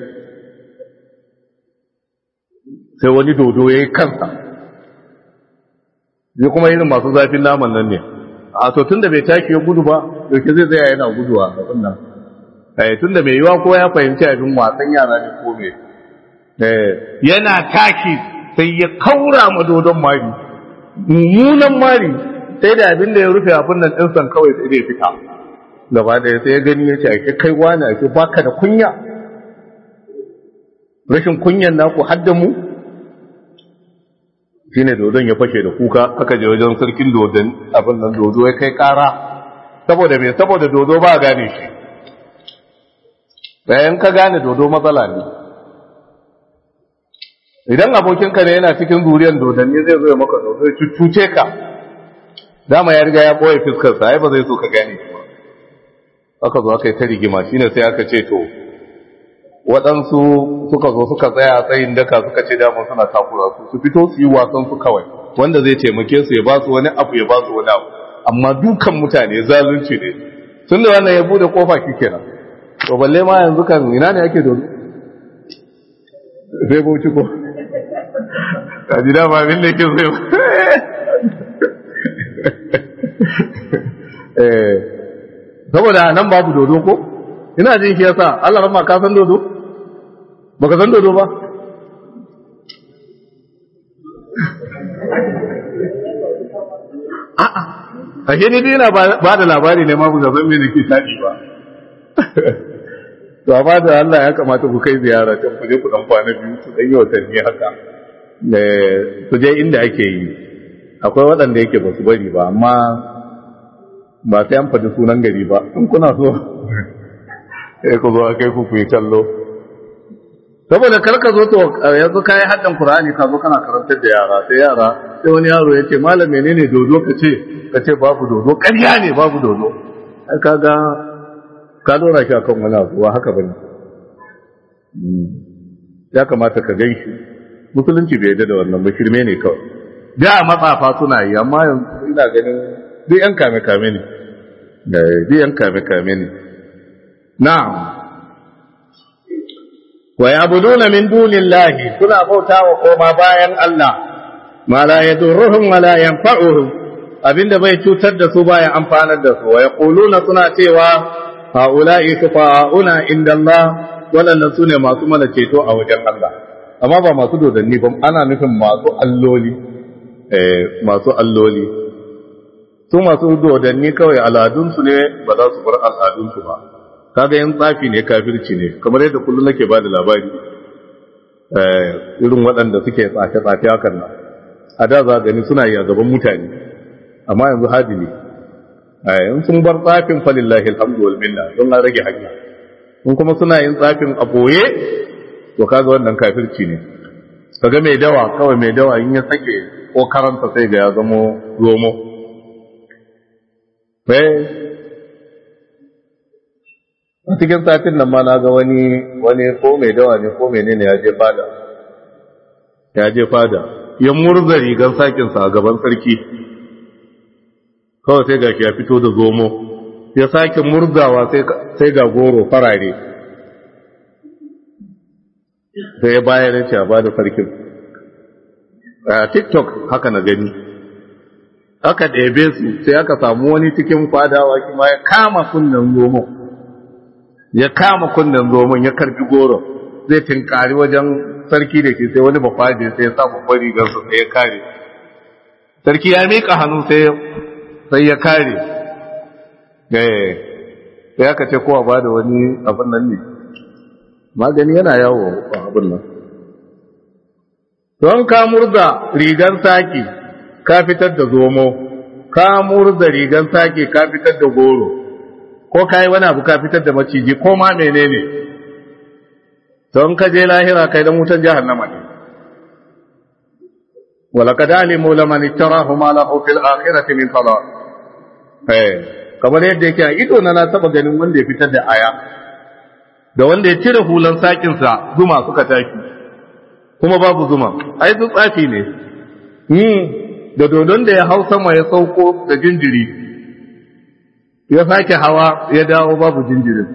sai wani dodo ya yi kansa zai kuma irin masu zafin naman nan ne a to tun da bai tashi ya gudu ba yauke zai zai yana guduwa a wannan tun da mai yiwa ko ya fahimci abin wasan yara ne ko me yana tashi sai ya kaura ma dodon mari mummunan mari sai da abin da ya rufe abin nan ɗinsan kawai sai da ya fita gaba da sai ya gani ya ce ake kai wani ake baka da kunya rashin kunyan naku hadda mu shine dodon ya fashe da kuka aka je wajen sarkin dodon abin nan dodo ya kai kara saboda me saboda dodo ba gane shi bayan ka gane dodo matsala ne idan abokinka ne yana cikin zuriyar dodanni zai zo ya maka dodo ya cuce ka dama ya riga ya boye fuskarsa ai ba zai so ka gane shi ba aka zo aka yi ta rigima shine sai aka ce to waɗansu suka zo suka tsaya a tsayin daka suka ce damar suna takura su fito su yi wasan su kawai wanda zai taimake su ya ba su wani abu ya ba su wani abu amma dukan mutane zalunci ne tun da wannan ya bude kofa shi kenan to balle ma yanzu kan ina ne ake dodo sai bauchi ko a ji dama abin da yake zai saboda nan babu dodo ko ina jin shi yasa Allah rahma ka san dodo baka san dodo ba a'a ashe ni dai ina ba da labari ne ma ku ga san me nake tadi ba to amma da Allah ya kamata ku kai ziyara can ku je ku dan kwana biyu su dan yi watanni haka su je inda ake yi akwai waɗanda yake ba su bari ba amma ba sai an faɗi sunan gari ba in kuna so sai ku zo a kai ku yi kallo saboda kar ka zo to yanzu kai haddan Qur'ani ka zo kana karantar da yara sai wani yaro ya ce malam menene dodo ka ce babu dodo ƙarya ne babu dodo ai kaga ka dora shi akan wani abu ba haka bane ya kamata ka gaishe musulunci bai yarda da wannan ba shirme ne kawai da matsafa suna yi amma yanzu ina ganin duk yan kame-kame ne duk yan kame-kame ne na'am wa ya'buduna min dunillahi suna bautawa koma bayan Allah ma la yadurruhum wa la yanfa'uhum abinda bai cutar da su baya amfanar da su wa yaquluna suna cewa haula'i shufa'una inda Allah wannan sune masu mana ceto a wajen Allah amma ba masu dodanni ba ana nufin masu alloli masu alloli su masu dodanni kawai al'adunsu ne ba za su bar al'adunsu ba kaga yin tsafi ne kafirci ne kamar yadda kullum nake ba da labari irin waɗanda suke tsafe-tsafe hakan nan a da za gani suna yi a gaban mutane amma yanzu hadi ne in sun bar tsafin falillahi alhamdu wal minna don an rage hanya in kuma suna yin tsafin a boye to kaga wannan kafirci ne kaga mai dawa kawai mai dawa in ya sake ko karanta sai ga ya zamo romo a cikin satin nan ma na ga wani ko mai dawa ne ko menene ya je fada ya murza rigar sakinsa a gaban sarki kawai sai ga ya fito da zomo ya sake murzawa sai ga goro farare sai ya bayar da ce a bada sarkin a TikTok haka na gani aka ɗebe su sai aka samu wani cikin fadawa kuma ya kama kunnen zomon ya karbi goro zai tinkari wajen sarki da ke sai wani bafaje sai ya samu kwari gansu sai ya kare sarki ya miƙa hannu sai ya kare sai aka ce kowa ba da wani abin nan ne magani yana yawo a abin nan don ka murza rigar saki ka fitar da zomo ka murza rigar saki ka fitar da goro ko ka yi wani abu ka fitar da maciji ko ma menene don ka je lahira kai dan wutan jahannama ne wala kad alimu laman ittarahu ma lahu fil akhirati min khalaq kamar yadda yake a ido na taba ganin wanda ya fitar da aya da wanda ya cire hulan sakin sa zuma suka taki kuma babu zuma ai su tsafi ne da dodon da ya hau sama ya sauko da jinjiri ya sake hawa ya dawo babu jinjirin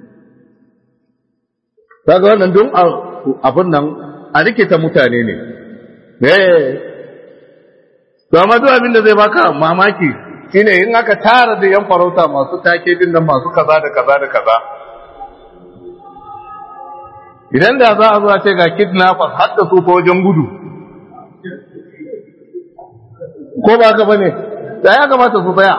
kaga wannan don abun nan a rikita mutane ne to amma duk abin da zai baka mamaki shine in aka tara da yan farauta masu take din nan masu kaza da kaza da kaza idan da za a zo a ce ga kidnappers har da su ko wajen gudu ko ba ka bane da ya kamata su tsaya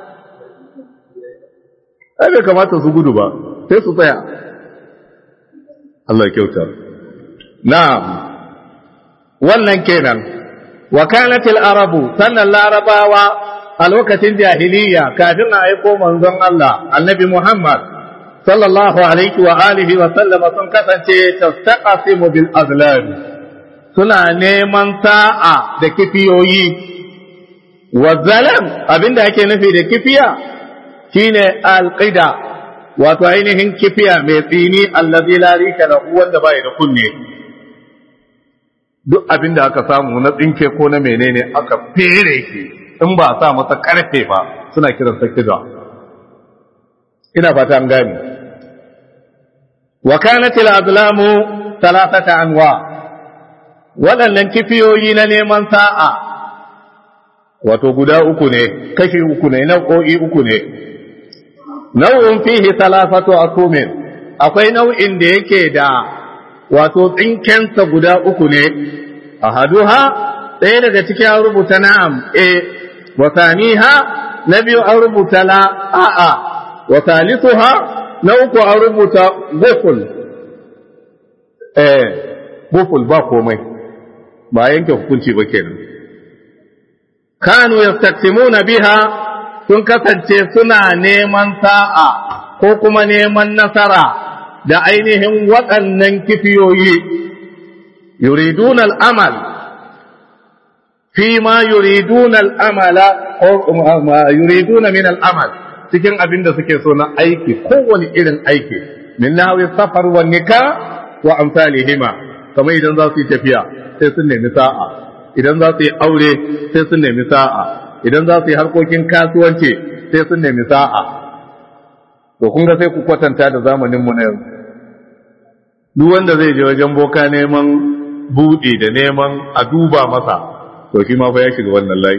ai bai kamata su gudu ba sai su tsaya Allah kyauta na'am wannan kenan wa kanat al-arabu sannan larabawa a lokacin jahiliya kafin a aiko manzon Allah annabi Muhammad sallallahu alaihi wa alihi wa sallama sun kasance tastaqasimu bil azlam suna neman sa'a da kifiyoyi wa zalam abinda ake nufi da kifiya shine alqida wato ainihin kifiya mai tsini allazi la rika lahu wanda bai da kunne duk abinda aka samu na tsinke ko na menene aka fere shi in ba sa masa karfe ba suna kiran sa kida ina fata an gani wa kanat al-azlamu thalathata anwa wadannan kifiyoyi na neman sa'a wato guda uku ne kashi uku ne nau'o'i uku ne nau'in fihi thalathatu asumin akwai nau'in da yake da wato tsinkensa guda uku ne ahaduha ɗaya daga cikin an rubuta na'am wa thaniha na biyu an rubuta la a'a wa thalithuha na uku an rubuta guful guful ba komai ba yanke hukunci ba kenan kanu yastaqsimuna biha sun kasance suna neman sa'a ko kuma neman nasara da ainihin waɗannan kifiyoyi yuridun al'amal fi ma yuridun al'amala yuridun min al'amal cikin abin da suke so na aiki kowane irin aiki min nawi safar wa nika wa amsalihima kamar idan za su yi tafiya sai sun nemi sa'a idan za su yi aure sai sun nemi sa'a idan za su yi harkokin kasuwanci sai sun nemi sa'a to kun ga sai ku kwatanta da zamaninmu na yanzu duk wanda zai je wajen boka neman buɗe da neman a duba masa to shi ma fa ya shiga wannan layi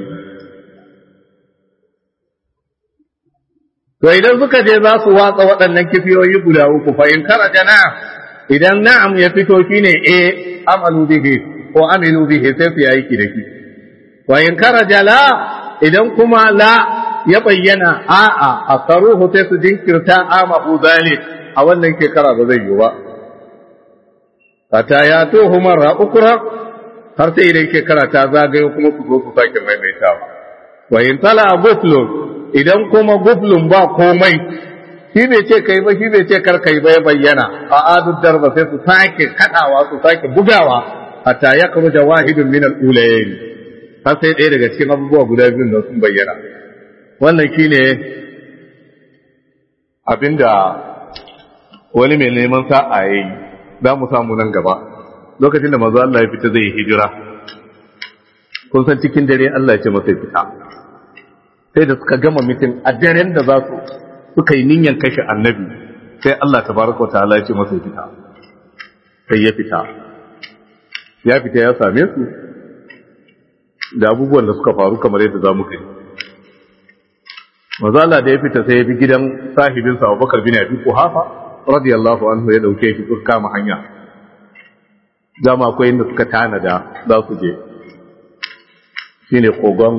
to idan suka je za su watsa waɗannan kifiyoyi guda uku fa in karaja na'am idan na'am ya fito shine amalu bihi ko amilu bihi sai su yi aiki da shi wa in karaja la idan kuma la ya bayyana a'a asaruhu sai su jinkirta amahu zalik a wannan shekara ba zai yi ba hatta ya tuhu marra ukra har sai idan shekara ta zagayo kuma su zo su sake maimaitawa wa in tala guflun idan kuma guflun ba komai shi bai ce kai ba shi bai ce kar kai ba ya bayyana a adud darba sai su sake kadawa su sake bugawa hatta ya kama wahidun min al-ulayn har sai ɗaya daga cikin abubuwa guda biyun da sun bayyana wannan shine abinda wani mai neman sa'a yayi za mu samu nan gaba lokacin da manzo Allah ya fita zai hijira kun san cikin dare Allah ya ce masa fita sai da suka gama mitin a daren da za su suka yi niyyar kashe annabi sai Allah tabaraka wa ta'ala ya ce masa fita sai ya fita ya same su da abubuwan da suka faru kamar yadda za mu kai manzo Allah da ya fita sai ya bi gidan sahibinsa Abubakar bin Abi Quhafa radiyallahu anhu ya dauke shi suka kama hanya dama akwai inda suka tanada za su je shine kogon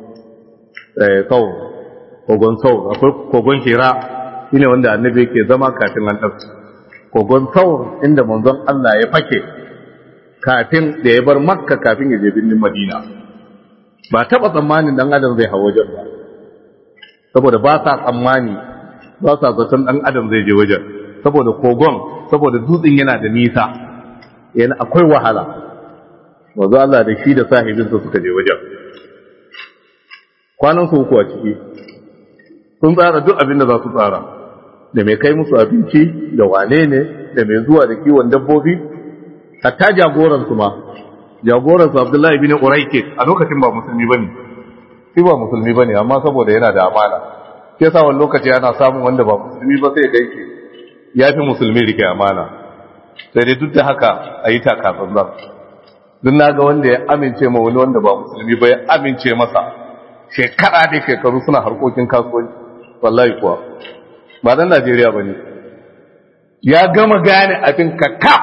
sau akwai kogon Hira shine wanda annabi yake zama kafin an tafi kogon sau inda manzon Allah ya fake kafin da ya bar Makka kafin ya je birnin Madina ba taba tsammanin dan adam zai hawo wajen ba saboda ba sa tsammani ba sa zaton dan adam zai je wajen saboda kogon saboda dutsen yana da nisa yana akwai wahala manzo Allah da shi da sahibinsa suka je wajen kwanan su uku a ciki sun tsara duk abin da za su tsara da mai kai musu abinci da wane ne da mai zuwa da kiwon dabbobi hatta jagoran su ma jagoran su Abdullahi bin Uraykit a lokacin ba musulmi bane shi ba musulmi bane amma saboda yana da amana sai sa wani lokaci ana samun wanda ba musulmi ba sai gaike ya fi musulmi rike amana sai dai duk da haka a yi takafin zan duk na ga wanda ya amince ma wani wanda ba musulmi ba ya amince masa shekara da shekaru suna harkokin kasuwanci wallahi kuwa ba dan Najeriya ba ne ya gama gane abin kakka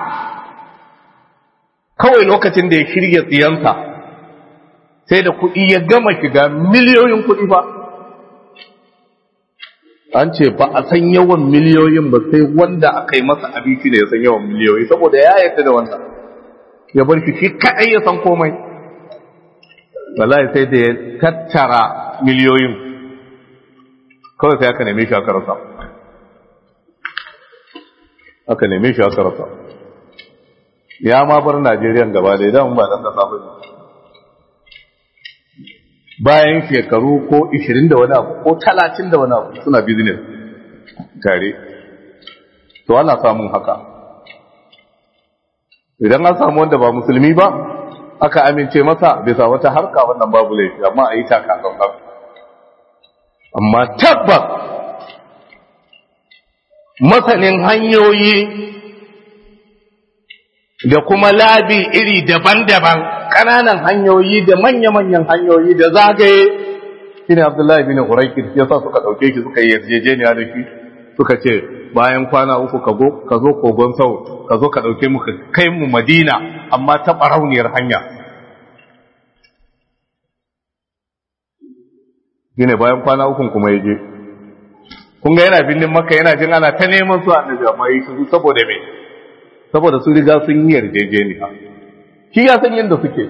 kawai lokacin da ya shirya tsiyansa sai da kuɗi ya gama shiga miliyoyin kuɗi ba an ce ba a san yawan miliyoyin ba sai wanda aka yi masa abinci da ya san yawan miliyoyi saboda ya yarda da wanda ya bar shi kaɗai ya san komai wallahi sai da ya tattara miliyoyin kawai sai aka neme shi aka rasa ya ma bar Najeriya gaba da idan ba dan kasa ba bayan shekaru ko 20 da wani abu ko 30 da wani abu suna business tare to ana samun haka idan an samu wanda ba musulmi ba aka amince masa bisa wata harka wannan babu laifi amma a yi takasan ba amma tabbas masanin hanyoyi da kuma labi iri daban-daban ƙananan hanyoyi da manya-manyan hanyoyi da zagaye shi ne Abdullahi bin Uraykid ya sa suka ɗauke shi suka yi yarjejeniya da shi suka ce bayan kwana uku ka zo kogon sau ka zo ka ɗauke mu ka kai mu Madina amma ta ɓarauniyar hanya shi ne bayan kwana ukun kuma ya je kun ga yana birnin Makka yana jin ana ta neman su annabi amma yi su saboda me saboda su riga sun yi yarjejeniya shi ya san yadda suke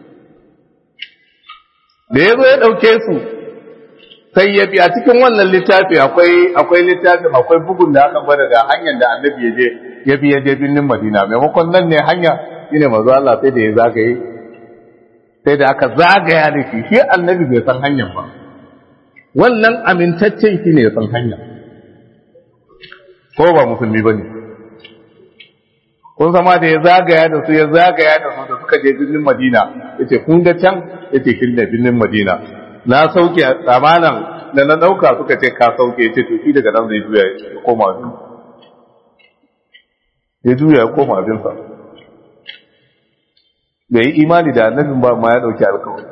da ya zo ya ɗauke su sai ya bi a cikin wannan littafi akwai littafin akwai bugun da aka bada da hanyar da annabi ya bi ya je birnin Madina maimakon nan ne hanya shine manzo Allah sai da ya zagaye sai da aka zagaya da shi annabi bai san hanyar ba wannan amintaccen shine ya san hanya ko ba musulmi bane kun sama da ya zagaya da su da suka je birnin Madina yace kun ga can yace kin da birnin Madina na sauke tsamanan da na dauka suka ce ka sauke yace to shi daga nan zai juya ya koma abin ya koma abin sa bai imani da annabin ba ma ya dauki alƙawari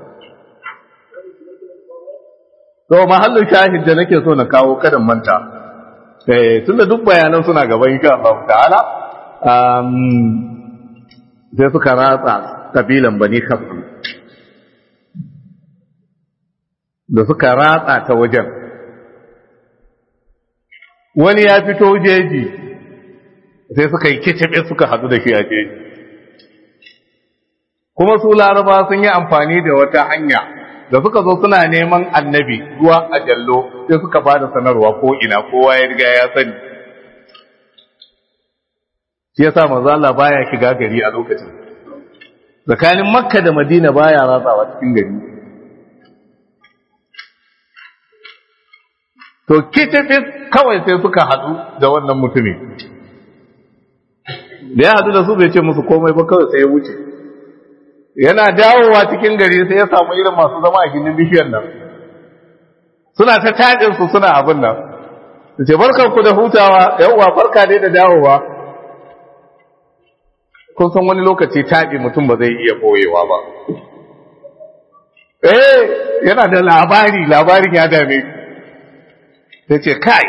to mahallin shahid da nake so na kawo kadan manta tunda duk bayanan suna gaba insha Allah ta'ala sai suka ratsa kabilan Bani Khafar da suka ratsa ta wajen wani ya fito jeji sai suka yi kicibe suka hadu da shi a jeji kuma su Laraba sun yi amfani da wata hanya da suka zo suna neman annabi ruwa a jallo sai suka ba da sanarwa ko ina kowa ya riga ya sani shi yasa manzo Allah baya shiga gari a lokacin tsakanin Makka da Madina baya ratsawa cikin gari to kitifis kawai sai suka hadu da wannan mutumin da ya hadu da su bai ce musu komai ba kawai sai ya wuce yana dawowa cikin gari sai ya samu irin masu zama a gindin bishiyar nan suna ta tajin su suna abin nan su ce barkan ku da hutawa yawwa barka dai da dawowa kun san wani lokaci taɗi mutum ba zai iya boyewa ba yana da labarin ya dame ta ce kai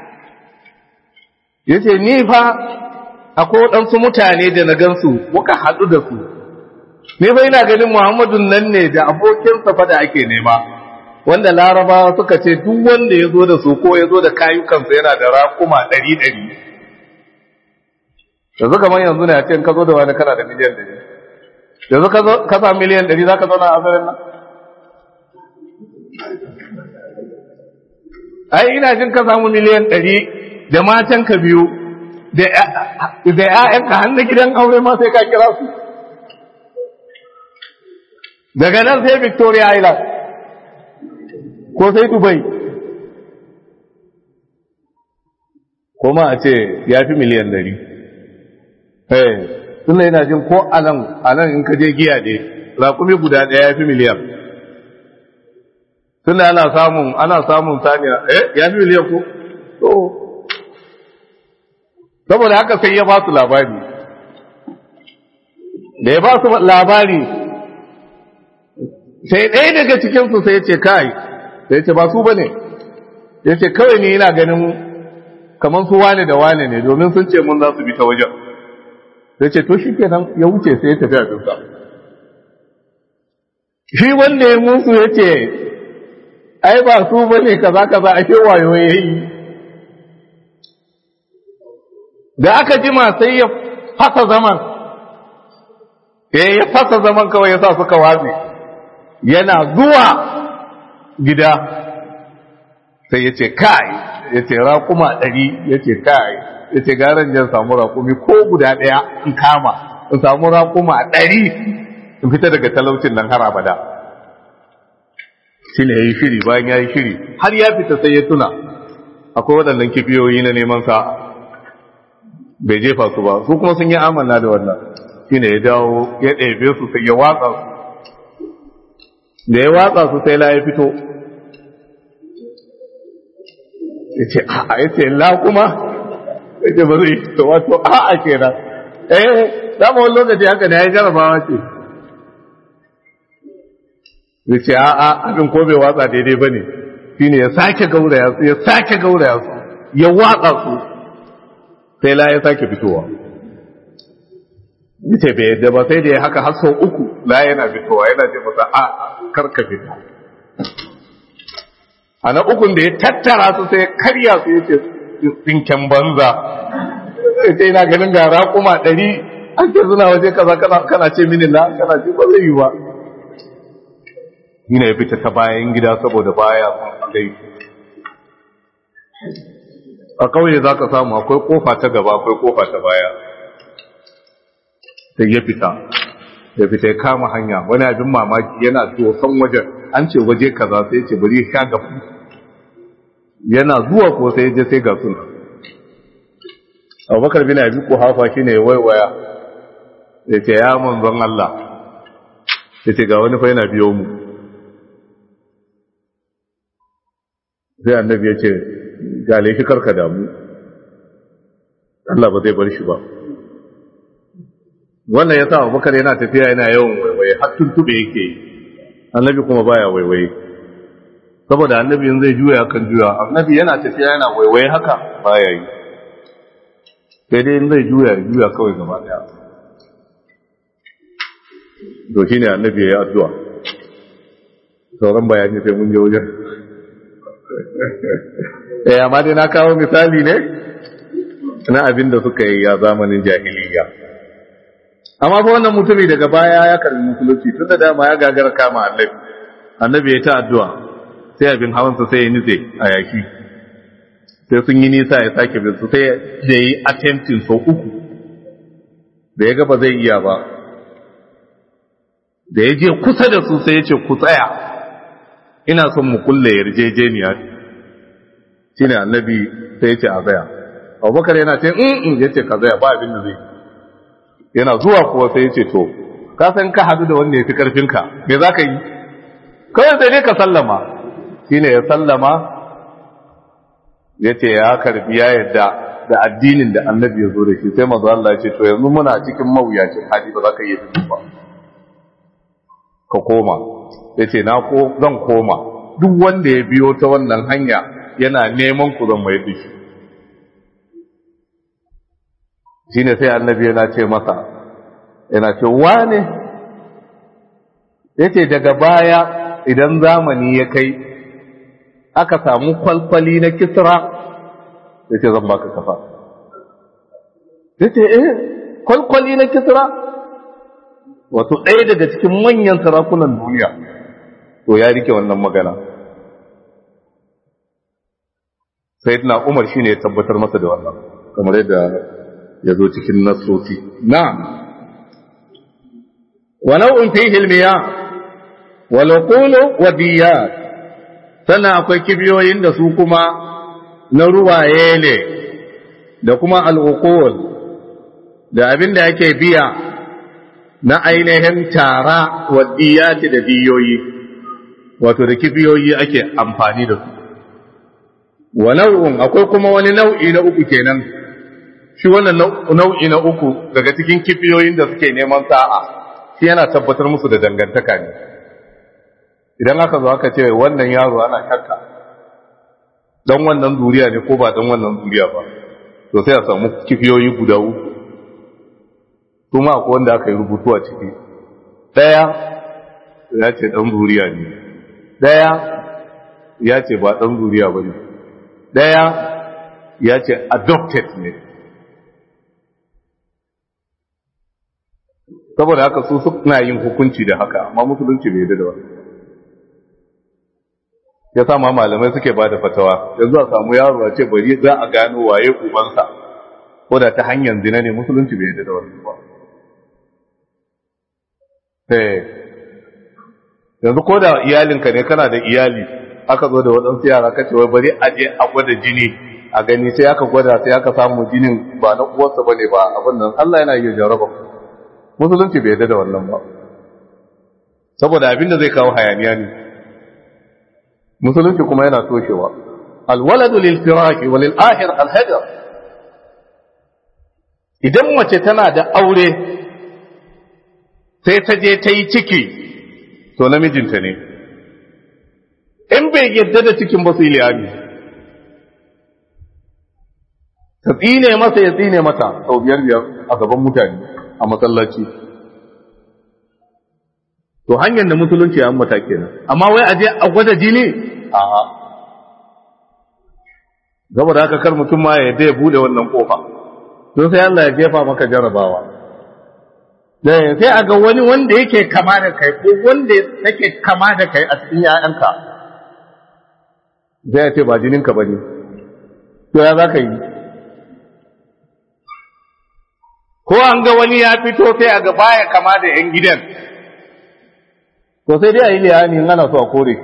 ya ce ni fa akwai waɗansu mutane da na gansu muka haɗu da su ni fa ina ganin muhammadun nan ne da abokinsa fa da ake nema wanda larabawa suka ce duk wanda ya zo da su ko ya zo da kayukansa yana da raƙuma 100 yanzu kamar yanzu ne a ce ka zo da wani kana da miliyan 100 yanzu ka sa miliyan 100 za ka zauna a asalin nan ai ina jin ka samu miliyan 100 da matan ka biyu da ƴaƴanka har na gidan aure ma sai ka kira su daga nan sai Victoria Island ko sai Dubai ko ma a ce ya fi miliyan 100 tunda yana jin ko anan in ka je giya ne raƙumi guda ɗaya ya fi miliyan tunda ana samun saniya ya fi miliyan ko to saboda haka sai ya ba su labari da ya ba su labari sai ɗaya daga cikinsu sai ya ce kai sai ya ce ba su ba ne ya ce kawai ne yana ganin kamar su wane da wane ne domin sun ce mun za su bi ta wajen sai ce to shi kenan ya wuce sai ya tafi abinsa shi wanda ya musu ya ce ai ba su ba ne kaza kaza ake wayo ya yi da aka jima sai ya fasa zaman ya fasa zaman kawai ya sa suka watsi yana zuwa gida sai ya ce kai ya ce raƙuma 100 ya ce kai ya ce garan jan samu raƙumi ko guda ɗaya in kama in samu raƙuma 100 in fita daga talaucin nan har abada shi ne ya yi shiri bayan ya yi shiri har ya fita sai ya tuna akwai waɗannan kifiyoyi na neman sa'a bai jefa su ba su kuma sun yi amana da wannan shi ne ya dawo ya ɗebe su sai ya watsa su da ya watsa su sai la ya fito ya ce a'a ya ce la kuma ya ce ba zai to wato a'a kenan dama wani lokaci haka da ya jarabawa ce ya ce a'a abin ko bai watsa daidai ba ne shi ne ya sake gauraya su ya watsa su sai la ya sake fitowa ya ce bai yadda ba sai da ya haka har sau 3 la yana fitowa yana ce masa a karka fita a na 3 da ya tattara su sai karya su ya ce tsinken banza ya ce ina ganin ga raƙuma 100 an ce suna waje kaza kana ce mini la kana ce ba zai yi ba yana ya fita ta bayan gida saboda baya sun laifi a kauye za ka samu akwai kofa ta gaba akwai kofa ta baya sai ya fita ya kama hanya wani abin mamaki yana dosan wajen an ce waje kaza sai ce bari sha gafu yana zuwa ko sai je sai ga suna abubakar bin abi kuhafa shine ya waiwaya ya ce ya manzon Allah ya ce ga wani fa yana biyo mu sai annabi ya ce gale shi karka damu Allah ba zai bar shi ba wannan ya sa abubakar yana tafiya yana yawan waiwaye har tuntube yake yi annabi kuma baya waiwaye saboda annabi in zai juya kan juya annabi yana tafiya yana waiwaye haka baya yi sai dai in zai juya kawai gaba daya to shine annabi ya yi addu'a sauran bayani sai mun je wajen amma dai na kawo misali ne na abin da suka yi a zamanin jahiliya amma fa wannan mutumi daga baya ya karbi musulunci tun da dama ya gagara kama annabi ya ta addu'a sai abin hawansa sai ya nitse a yaki sai sun yi nisa ya sake bin su sai da yi attempting sau 3 da ya ga ba zai iya ba da ya je kusa da su sai ya ce ku tsaya ina son mu kulle yarjejeniya shine annabi sai ya ce a tsaya abubakar yana ce ya ce ka tsaya ba abin da zai yana zuwa kuwa sai ya ce to ka san ka hadu da wanda ya fi karfinka me za ka yi kawai sai dai ka sallama shine ya sallama ya ce ya karbi ya yadda da addinin da annabi ya zo da shi sai manzo Allah ya ce to yanzu muna cikin mawuyacin hali ba za ka iya tafi ba ka koma ya ce zan koma duk wanda ya biyo ta wannan hanya yana neman ku zan mai dishi shine sai annabi yana ce masa yana ce wane yace daga baya idan zamani ya kai aka samu kwalkwali na kisra yace zan baka kafa yace kwalkwali na kisra wato ɗaya daga cikin manyan sarakunan duniya to ya rike wannan magana sayyidina Umar shine ya tabbatar masa da wannan kamar yadda ya zo cikin nassoci na'am wa nau'in fihi al-miyah wal qulu wa diyat sannan akwai kibiyoyin da su kuma na ruwaye ne da kuma al-uqul da abin da yake biya na ainihin tara wa diyati da diyoyi wato da kibiyoyi ake amfani da su wa nau'un akwai kuma wani nau'i na uku kenan shi wannan nau'i na uku daga cikin kibiyoyin da suke neman sa'a shi yana tabbatar musu da dangantaka ne idan aka zo aka ce wannan yaro ana shakka dan wannan zuriya ne ko ba dan wannan zuriya ba to sai a samu kibiyoyi guda uku kuma akwai wanda aka yi rubutu a ciki daya ya ce dan zuriya ne daya ya ce ba dan zuriya ba ne daya ya ce adopted ne saboda haka su suna yin hukunci da haka amma musulunci bai da wani ya sa ma malamai suke ba da fatawa yanzu a samu yaro a ce bari za a gano waye ubansa ko da ta hanyar zina ne musulunci bai da wani ba yanzu ko da iyalinka ne kana da iyali aka zo da waɗansu yara ka ce wai bari a je a gwada jini a gani sai aka gwada sai aka samu jinin ba na uwarsa ba ne ba abin nan Allah yana iya jarraba musulunci bai yarda da wannan ba saboda abin da zai kawo hayaniya ne musulunci kuma yana toshewa alwaladu lil firaqi wa lil akhir al hajar idan mace tana da aure sai ta je ta yi ciki to namijinta ne in bai yadda da cikin ba su yi liyami ta tsine masa ya tsine mata sau biyar a gaban mutane a masallaci to hanyar da musulunci ya ambata kenan amma wai aje a gwada jini a'a saboda haka kar mutum ma ya yadda ya bude wannan kofa don sai Allah ya jefa maka jarabawa sai a ga wani wanda yake kama da kai ko wanda yake kama da kai a cikin ƴaƴanka zai ce ba jininka ba ne to ya za ka yi ko an ga wani ya fito sai a ga baya kama da ƴan gidan to sai dai a yi liyani in ana so a kore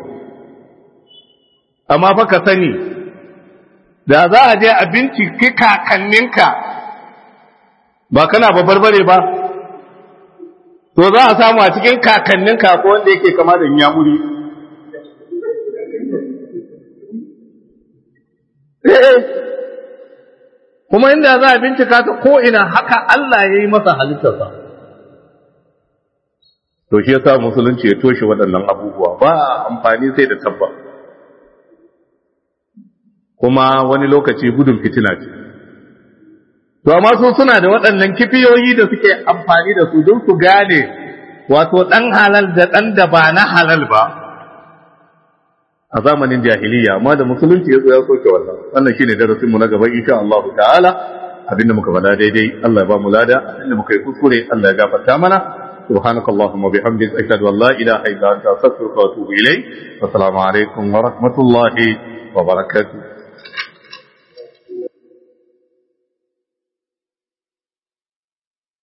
amma fa ka sani da za a je a binciki kakanninka ba kana ba barbare ba to za a samu a cikin kakanninka ko wanda yake kama da inyamuri kuma inda za a bincika ta ko ina haka Allah ya yi masa halittarsa to shi yasa musulunci ya toshe waɗannan abubuwa ba amfani sai da tabba kuma wani lokaci gudun fitina ce to amma su suna da waɗannan kifiyoyi da suke amfani da su don su gane wato ɗan halal da ɗan da ba na halal ba a zamanin jahiliya amma da musulunci ya zo ya soke wannan shine darasinmu na gaba insha Allah ta'ala abinda muka faɗa daidai Allah ya ba mu lada abinda muka yi kuskure Allah ya gafarta mana subhanakallahumma bihamdika ashhadu an la ilaha illa anta astaghfiruka wa atubu ilayk assalamu alaikum wa rahmatullahi wa barakatuh